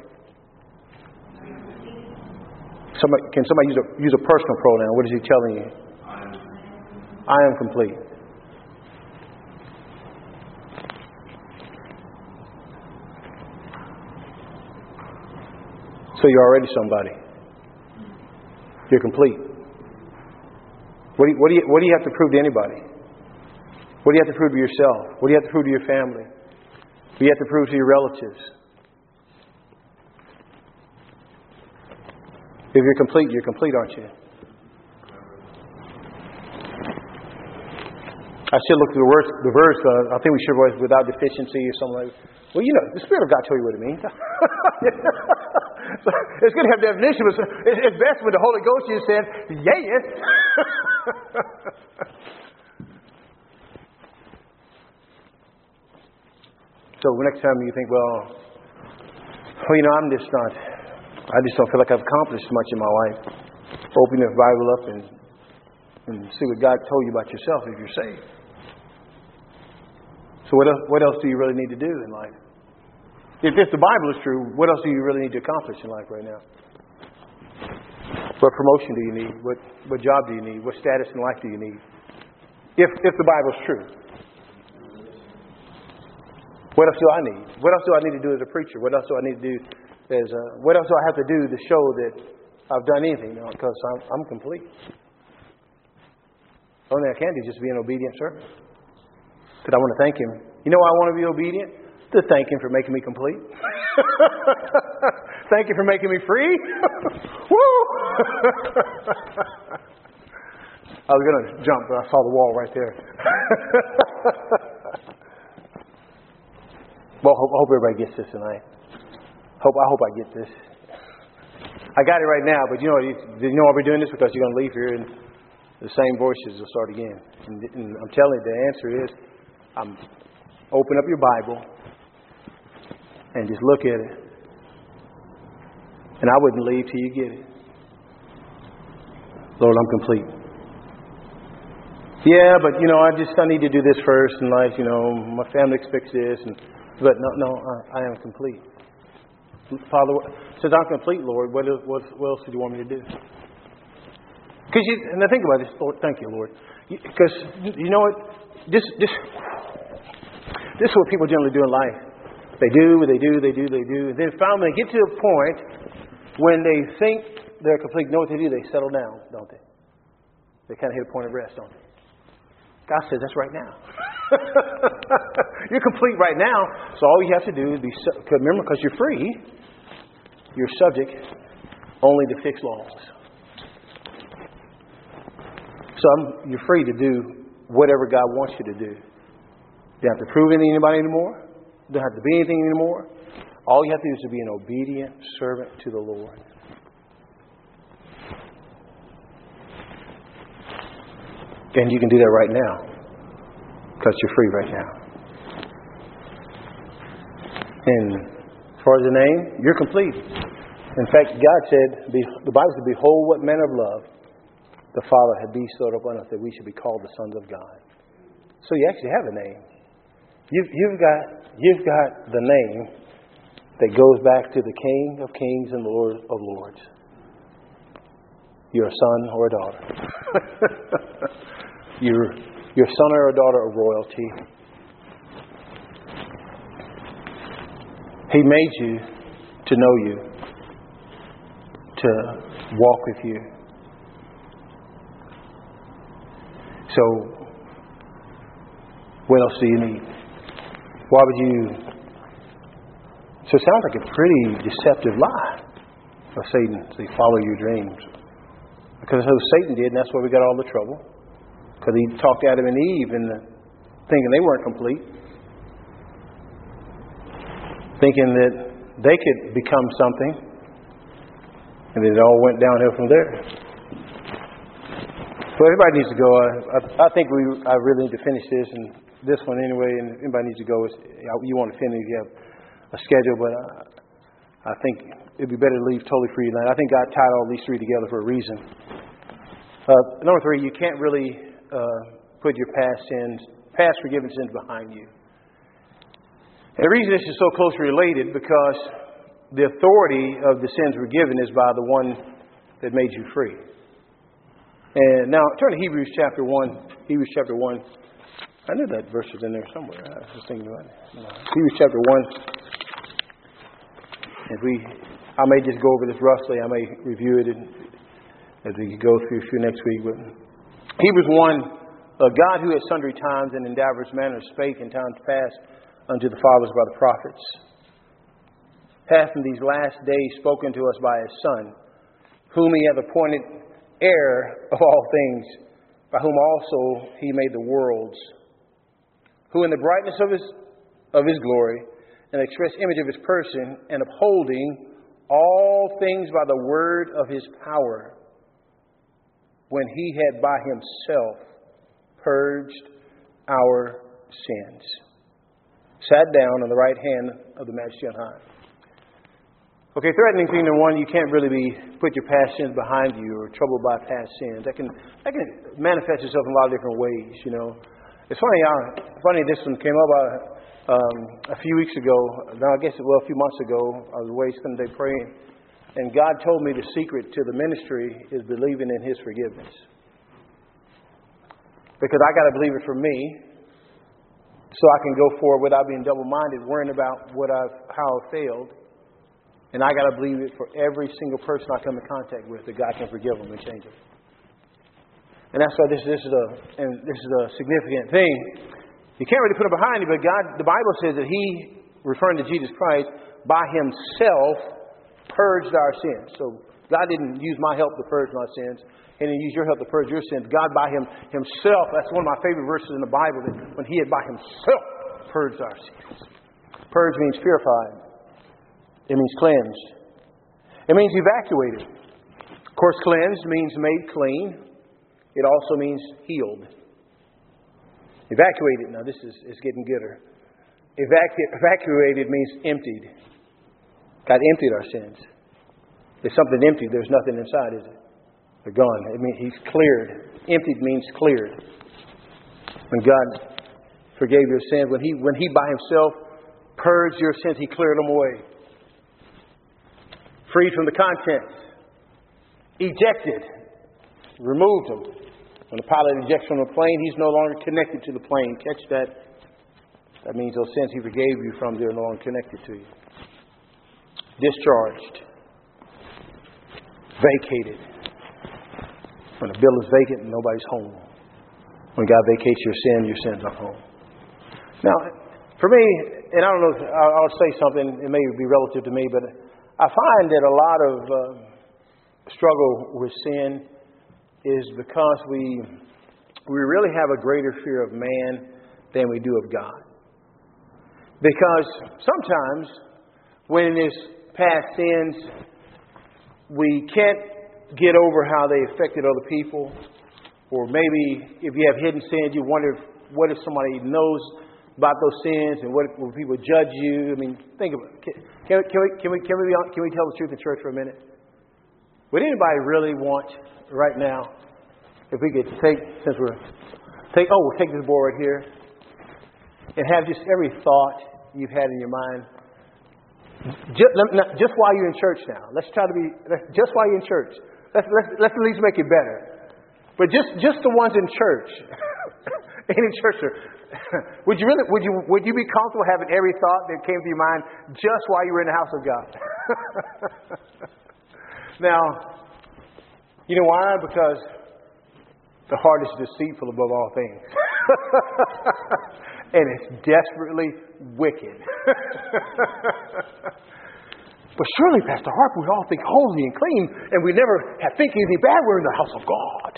Can somebody use a personal pronoun? What is he telling you? I am complete. So you're already somebody. You're complete. What do you have to prove to anybody? What do you have to prove to yourself? What do you have to prove to your family? What do you have to prove to your relatives? If you're complete, aren't you? I should look through the verse. I think we should write without deficiency or something like that. Well, the Spirit of God told you what it means. So it's going to have definition, but it's best when the Holy Ghost just said, yes. So next time you think, I'm just not, I just don't feel like I've accomplished much in my life. Open the Bible up and see what God told you about yourself if you're saved. So what else do you really need to do in life? If the Bible is true, what else do you really need to accomplish in life right now? What promotion do you need? What job do you need? What status in life do you need? If the Bible is true. What else do I need? What else do I need to do as a preacher? What else do I need to do what else do I have to do to show that I've done anything? Because I'm complete. The only thing I can do is just be an obedient servant. Because I want to thank him. You know why I want to be obedient? To thank him for making me complete. Thank you for making me free. Woo! I was going to jump, but I saw the wall right there. Well, I hope everybody gets this tonight. I hope I get this. I got it right now, but you know why we're doing this? Because you're going to leave here and the same voices will start again. And I'm telling you, the answer is, open up your Bible and just look at it. And I wouldn't leave till you get it. Lord, I'm complete. Yeah, but I need to do this first in life. My family expects this, but no, I am complete. Father, since I'm complete, Lord, what else do you want me to do? Because and I think about this, Lord. Thank you, Lord. Because you know what? This is what people generally do in life. They do. And then finally, they get to a point when they think they're complete. You know what they do? They settle down, don't they? They kind of hit a point of rest, don't they? God says that's right now. You're complete right now. So all you have to do is remember, because you're free, you're subject only to fixed laws. So you're free to do whatever God wants you to do. You don't have to prove anything to anybody anymore. You don't have to be anything anymore. All you have to do is to be an obedient servant to the Lord. And you can do that right now because you're free right now. And as far as the name, you're complete. In fact, God said, the Bible said, behold what manner of love the Father had bestowed upon us that we should be called the sons of God. So you actually have a name. You've got the name that goes back to the King of Kings and Lord of Lords. You're a son or a daughter. You're You're a son or a daughter of royalty. He made you to know you, to walk with you. So, what else do you need? Why would you? So it sounds like a pretty deceptive lie of Satan. So you follow your dreams. Because that's what Satan did, and that's why we got all the trouble. Because he talked Adam and Eve into thinking they weren't complete. Thinking that they could become something. And then it all went downhill from there. So everybody needs to go. I think I really need to finish this, and this one anyway, and everybody needs to go. You want to finish, you have a schedule, but I think it'd be better to leave totally free tonight. I think God tied all these three together for a reason. Number three, you can't really put your past forgiven sins behind you. And the reason this is so closely related, because the authority of the sins forgiven is by the one that made you free. And now, turn to Hebrews chapter 1. Hebrews chapter 1. I knew that verse was in there somewhere. I was just thinking about it. Hebrews chapter 1. I may just go over this roughly. I may review it as we go through next week. But Hebrews 1, God who at sundry times and in divers manners spake in times past unto the fathers by the prophets, hath in these last days spoken to us by His Son, whom He hath appointed heir of all things, by whom also He made the worlds, who in the brightness of His glory and express image of His person, and upholding all things by the word of His power, when He had by Himself purged our sins, sat down on the right hand of the Majesty on high. Okay, threatening thing number one, you can't really put your past sins behind you or troubled by past sins. That can manifest itself in a lot of different ways, you know. It's funny this one came up a few weeks ago. Now, a few months ago, I was away spending the day praying. And God told me the secret to the ministry is believing in His forgiveness. Because I got to believe it for me, so I can go forward without being double-minded, worrying about how I failed. And I got to believe it for every single person I come in contact with, that God can forgive them and change them. And that's why this is a significant thing. You can't really put it behind you, but God, the Bible says that He, referring to Jesus Christ, by Himself purged our sins. So God didn't use my help to purge my sins. He didn't use your help to purge your sins. God by Himself, that's one of my favorite verses in the Bible, that when He had by Himself purged our sins. Purge means purified. It means cleansed. It means evacuated. Of course, cleansed means made clean. It also means healed. Evacuated, now this is getting gooder. Evacuated means emptied. God emptied our sins. If something emptied, there's nothing inside, is it? They're gone. It means He's cleared. Emptied means cleared. When God forgave your sins, when He by Himself purged your sins, He cleared them away. Freed from the contents. Ejected. Removed them. When the pilot ejects from a plane, he's no longer connected to the plane. Catch that. That means those sins He forgave you from, they're no longer connected to you. Discharged. Vacated. When a bill is vacant, nobody's home. When God vacates your sins are home. Now, for me, and I don't know, I'll say something, it may be relative to me, but I find that a lot of struggle with sin is because we really have a greater fear of man than we do of God. Because sometimes when there's past sins, we can't get over how they affected other people. Or maybe if you have hidden sins, you wonder what if somebody knows about those sins, and what will people judge you? I mean, think about it. Can we tell the truth in church for a minute? Would anybody really want right now, if we could take this board right here, and have just every thought you've had in your mind, just while you're in church now. Let's try to be just while you're in church. Let's at least make it better. But just the ones in church. Any churcher. Would you be comfortable having every thought that came to your mind just while you were in the house of God? Now, you know why? Because the heart is deceitful above all things. And it's desperately wicked. But surely, Pastor Harper, we all think holy and clean, and we never have think anything bad. We're in the house of God.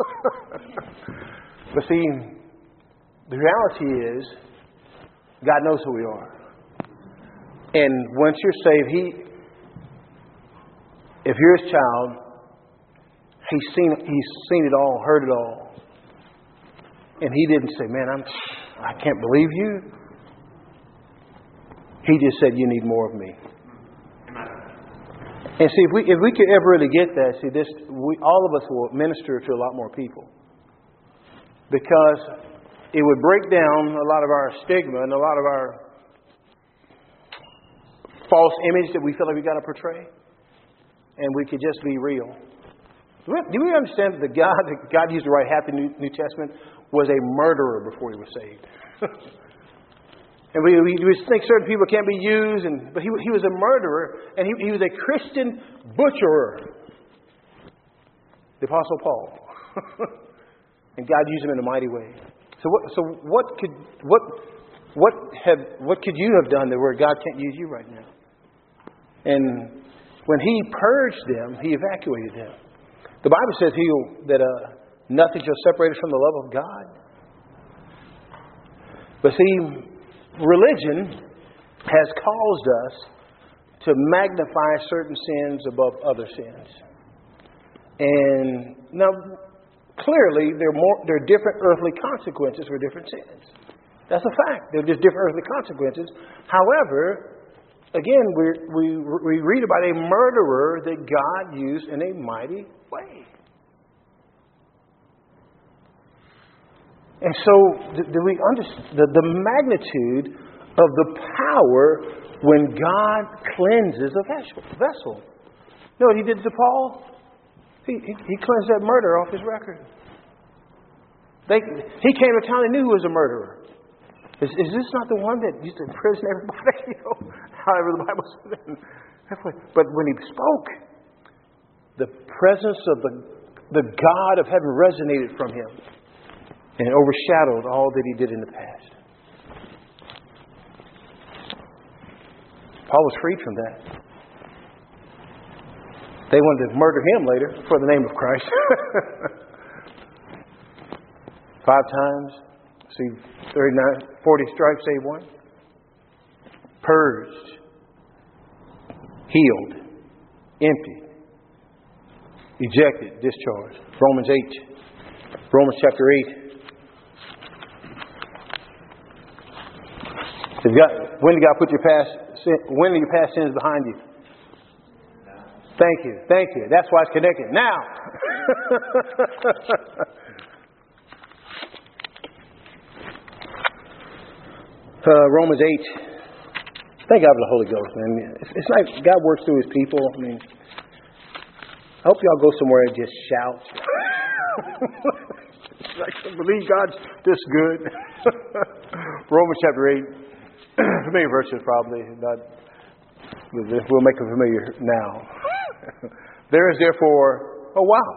But see, the reality is, God knows who we are. And once you're saved, if you're His child, He's seen it all, heard it all. And He didn't say, man, I can't believe you. He just said, you need more of me. And see, if we could ever really get that, see, all of us will minister to a lot more people. Because it would break down a lot of our stigma and a lot of our false image that we feel like we got to portray. And we could just be real. Do we understand that God used to write half the New Testament was a murderer before He was saved? And we think certain people can't be used, but he was a murderer, and he was a Christian butcherer. The Apostle Paul. And God used him in a mighty way. So what could you have done where God can't use you right now? And when He purged them, He evacuated them. The Bible says that nothing shall separate us from the love of God. But see, religion has caused us to magnify certain sins above other sins. And now, clearly, there are different earthly consequences for different sins. That's a fact. There are just different earthly consequences. However, again, we read about a murderer that God used in a mighty way. And so, do we understand the magnitude of the power when God cleanses a vessel? You know what He did to Paul? He cleansed that murder off his record. He came to town and knew he was a murderer. Is this not the one that used to imprison everybody? However the Bible says. But when he spoke, the presence of the God of heaven resonated from him. And it overshadowed all that he did in the past. Paul was freed from that. They wanted to murder him later for the name of Christ. 5 times. See, 39, 40 stripes, save one. Purged. Healed. Emptied. Ejected. Discharged. Romans 8. Romans chapter 8. When did God put your past sins behind you? Thank you. That's why it's connected. Now. Romans 8. Thank God for the Holy Ghost, man. It's like God works through His people. I mean, I hope y'all go somewhere and just shout. I believe God's this good. Romans chapter 8. Familiar verses probably. We'll make them familiar now. There is therefore,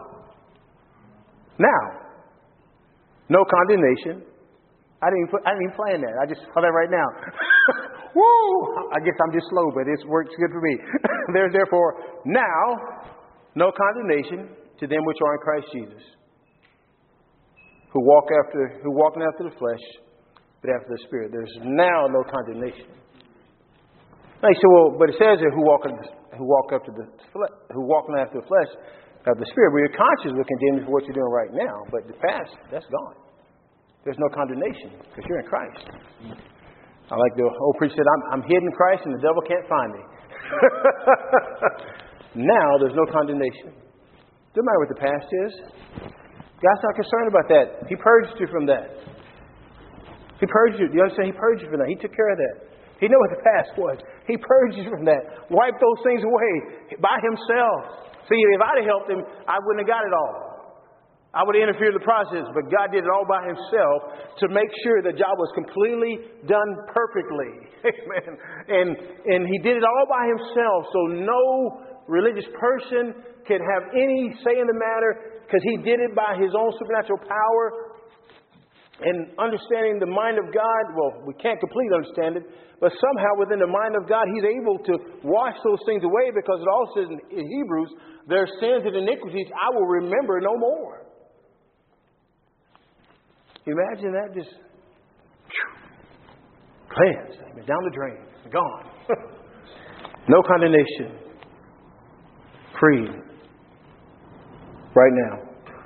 now, no condemnation. I didn't even plan that. I just saw that right now. Woo! I guess I'm just slow, but it works good for me. There's therefore now no condemnation to them which are in Christ Jesus, who walk not after the flesh, but after the Spirit. There's now no condemnation. Now you say, well, but it says that who walk not after the flesh, after the Spirit. Well, your conscience will condemn you for what you're doing right now, but the past, that's gone. There's no condemnation because you're in Christ. I like the old preacher said, I'm hid in Christ and the devil can't find me. Now there's no condemnation. Doesn't matter what the past is. God's not concerned about that. He purged you from that. He purged you. You understand? He purged you from that. He took care of that. He knew what the past was. He purged you from that. Wiped those things away by Himself. See, if I'd have helped Him, I wouldn't have got it all. I would interfere in the process, but God did it all by himself to make sure the job was completely done perfectly. Amen. And he did it all by himself, so no religious person could have any say in the matter, because he did it by his own supernatural power. And understanding the mind of God, well, we can't completely understand it, but somehow within the mind of God, he's able to wash those things away, because it all says in Hebrews, their sins and iniquities I will remember no more. Imagine that, just cleansed, down the drain, gone. No condemnation. Free. Right now.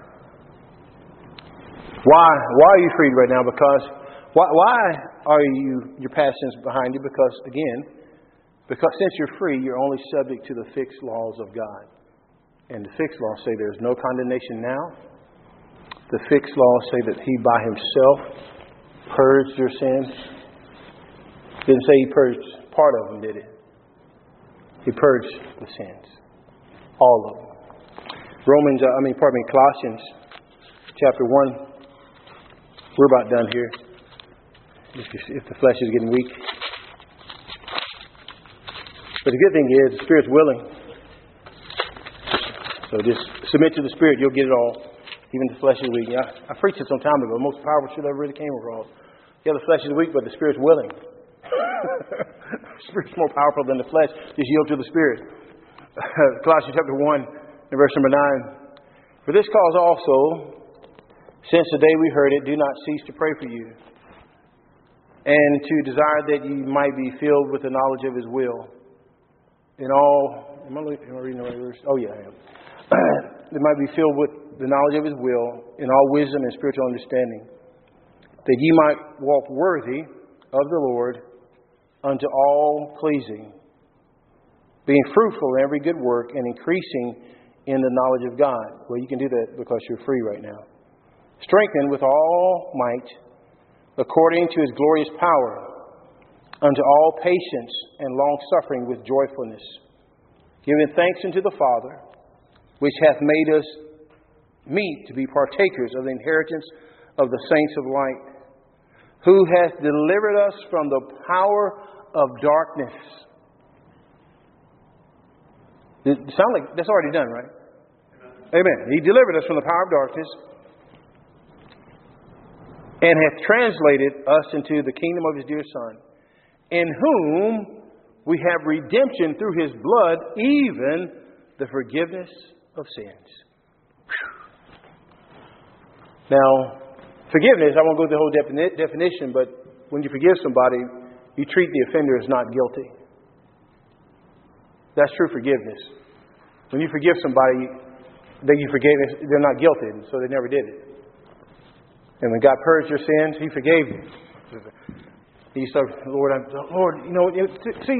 Why are you freed right now? Because why are your past sins behind you? Because since you're free, you're only subject to the fixed laws of God. And the fixed laws say there's no condemnation now. The fixed laws say that he by himself purged your sins. Didn't say he purged part of them, did it? He purged the sins. All of them. Colossians chapter 1. We're about done here. If the flesh is getting weak. But the good thing is the Spirit's willing. So just submit to the Spirit. You'll get it all. Even the flesh is weak. I preached it some time ago. The most powerful truth I ever really came across. Yeah, the flesh is weak, but the Spirit's willing. The Spirit's more powerful than the flesh. Just yield to the Spirit. Colossians chapter 1 and verse number 9. For this cause also, since the day we heard it, do not cease to pray for you, and to desire that you might be filled with the knowledge of his will. In all, am I reading the right verse? Oh yeah, I am. That might be filled with the knowledge of his will, in all wisdom and spiritual understanding, that ye might walk worthy of the Lord unto all pleasing, being fruitful in every good work and increasing in the knowledge of God. Well, you can do that because you're free right now. Strengthened with all might, according to his glorious power, unto all patience and long-suffering with joyfulness, giving thanks unto the Father, which hath made us meet to be partakers of the inheritance of the saints of light, who hath delivered us from the power of darkness. It sounds like that's already done, right? Amen. He delivered us from the power of darkness and hath translated us into the kingdom of his dear Son, in whom we have redemption through his blood, even the forgiveness of sins. Now, forgiveness, I won't go through the whole definition, but when you forgive somebody, you treat the offender as not guilty. That's true forgiveness. When you forgive somebody that you forgave, they're not guilty, so they never did it. And when God purged your sins, he forgave you. You start, Lord, see,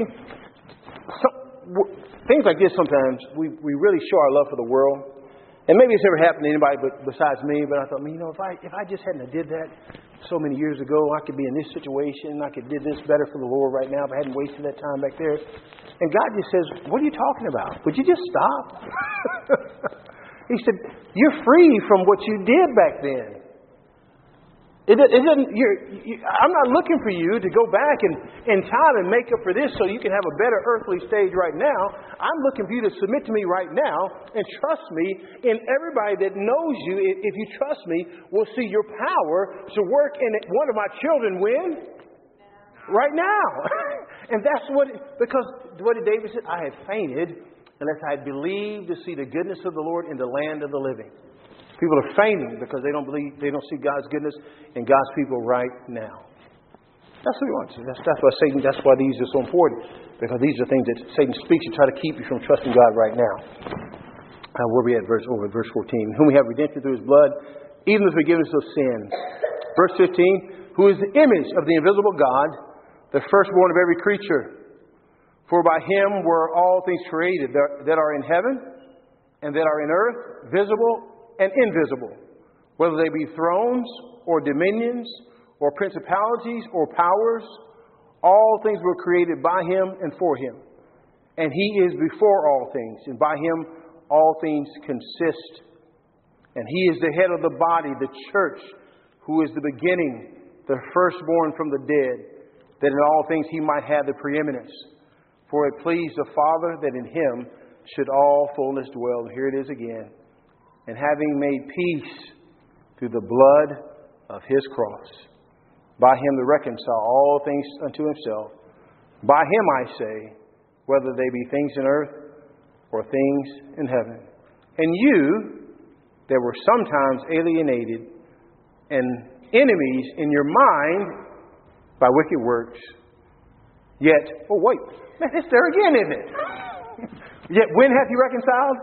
things like this sometimes, we really show our love for the world. And maybe it's never happened to anybody besides me, but I thought, if I just hadn't did that so many years ago, I could be in this situation, I could did this better for the Lord right now if I hadn't wasted that time back there. And God just says, what are you talking about? Would you just stop? He said, you're free from what you did back then. I'm not looking for you to go back in time and make up for this so you can have a better earthly stage right now. I'm looking for you to submit to me right now and trust me. And everybody that knows you, if you trust me, will see your power to work in one of my children when? Right now. And that's because what did David say? I had fainted unless I had believed to see the goodness of the Lord in the land of the living. People are fainting because they don't believe, they don't see God's goodness in God's people right now. That's what he wants. That's why these are so important. Because these are things that Satan speaks to try to keep you from trusting God right now. Where we at verse 14. Whom we have redemption through his blood, even the forgiveness of sins. Verse 15. Who is the image of the invisible God, the firstborn of every creature. For by him were all things created that are in heaven and that are in earth, visible and invisible, whether they be thrones or dominions or principalities or powers, all things were created by him and for him. And he is before all things, and by him all things consist. And He is the head of the body, the church, who is the beginning, the firstborn from the dead, that in all things He might have the preeminence. For it pleased the Father that in Him should all fullness dwell. And here it is again. And having made peace through the blood of His cross, by Him to reconcile all things unto Himself. By Him, I say, whether they be things in earth or things in heaven. And you that were sometimes alienated and enemies in your mind by wicked works, yet, oh wait, man, it's there again, isn't it? Yet when hath He reconciled?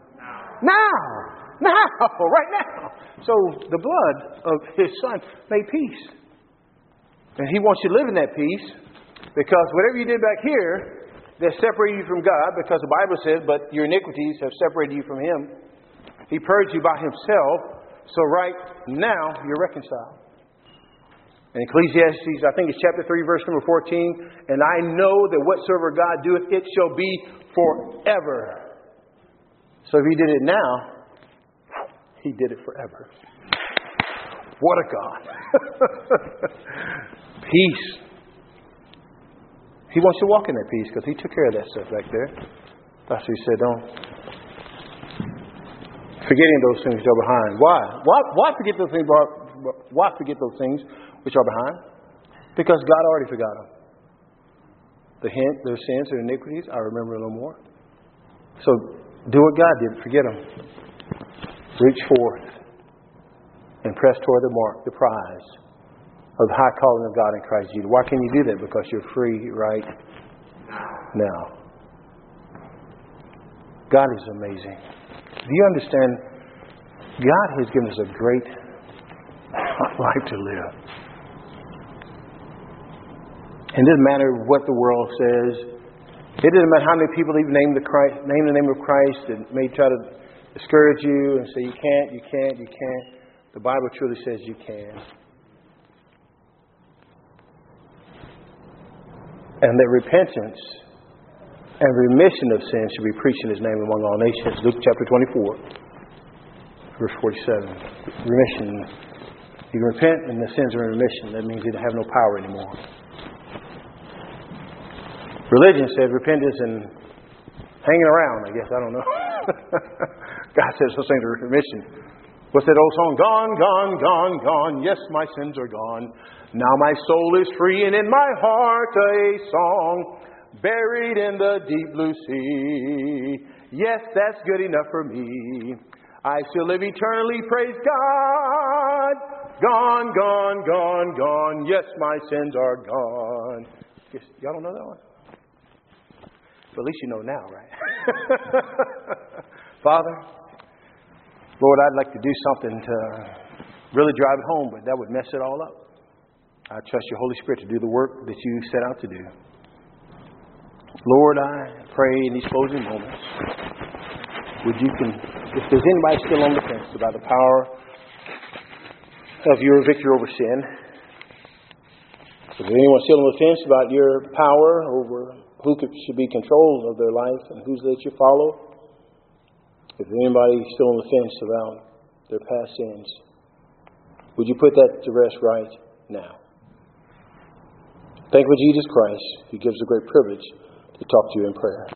Now, right now. So the blood of His Son made peace. And He wants you to live in that peace, because whatever you did back here that separated you from God, because the Bible says, but your iniquities have separated you from Him. He purged you by Himself. So right now, you're reconciled. In Ecclesiastes, I think it's chapter 3, verse number 14. And I know that whatsoever God doeth, it shall be forever. So if He did it now, He did it forever. What a God. Peace. He wants you to walk in that peace because He took care of that stuff back there. That's what He said, don't. Forgetting those things which are behind. Why forget those things? Why forget those things which are behind? Because God already forgot them. Their sins and iniquities, I remember no more. So do what God did. Forget them. Reach forth and press toward the mark, the prize of the high calling of God in Christ Jesus. Why can you do that? Because you're free right now. God is amazing. Do you understand? God has given us a great life to live. And it doesn't matter what the world says. It doesn't matter how many people even name the name of Christ and may try to discourage you and say you can't. The Bible truly says you can. And that repentance and remission of sin should be preached in His name among all nations. Luke chapter 24, verse 47. Remission. You repent and the sins are in remission. That means you have no power anymore. Religion said repentance and hanging around, I guess. I don't know. God says those things are remission. What's that old song? Gone, gone, gone, gone. Yes, my sins are gone. Now my soul is free and in my heart a song buried in the deep blue sea. Yes, that's good enough for me. I shall live eternally, praise God. Gone, gone, gone, gone. Yes, my sins are gone. Y'all don't know that one? But at least you know now, right? Father, Lord, I'd like to do something to really drive it home, but that would mess it all up. I trust your Holy Spirit to do the work that you set out to do. Lord, I pray in these closing moments, if there's anybody still on the fence about the power of your victory over sin, if there's anyone still on the fence about your power over who should be control of their life and who's that you follow, if there's anybody still on the fence about their past sins, would you put that to rest right now? Thank you for Jesus Christ, who gives a great privilege to talk to you in prayer.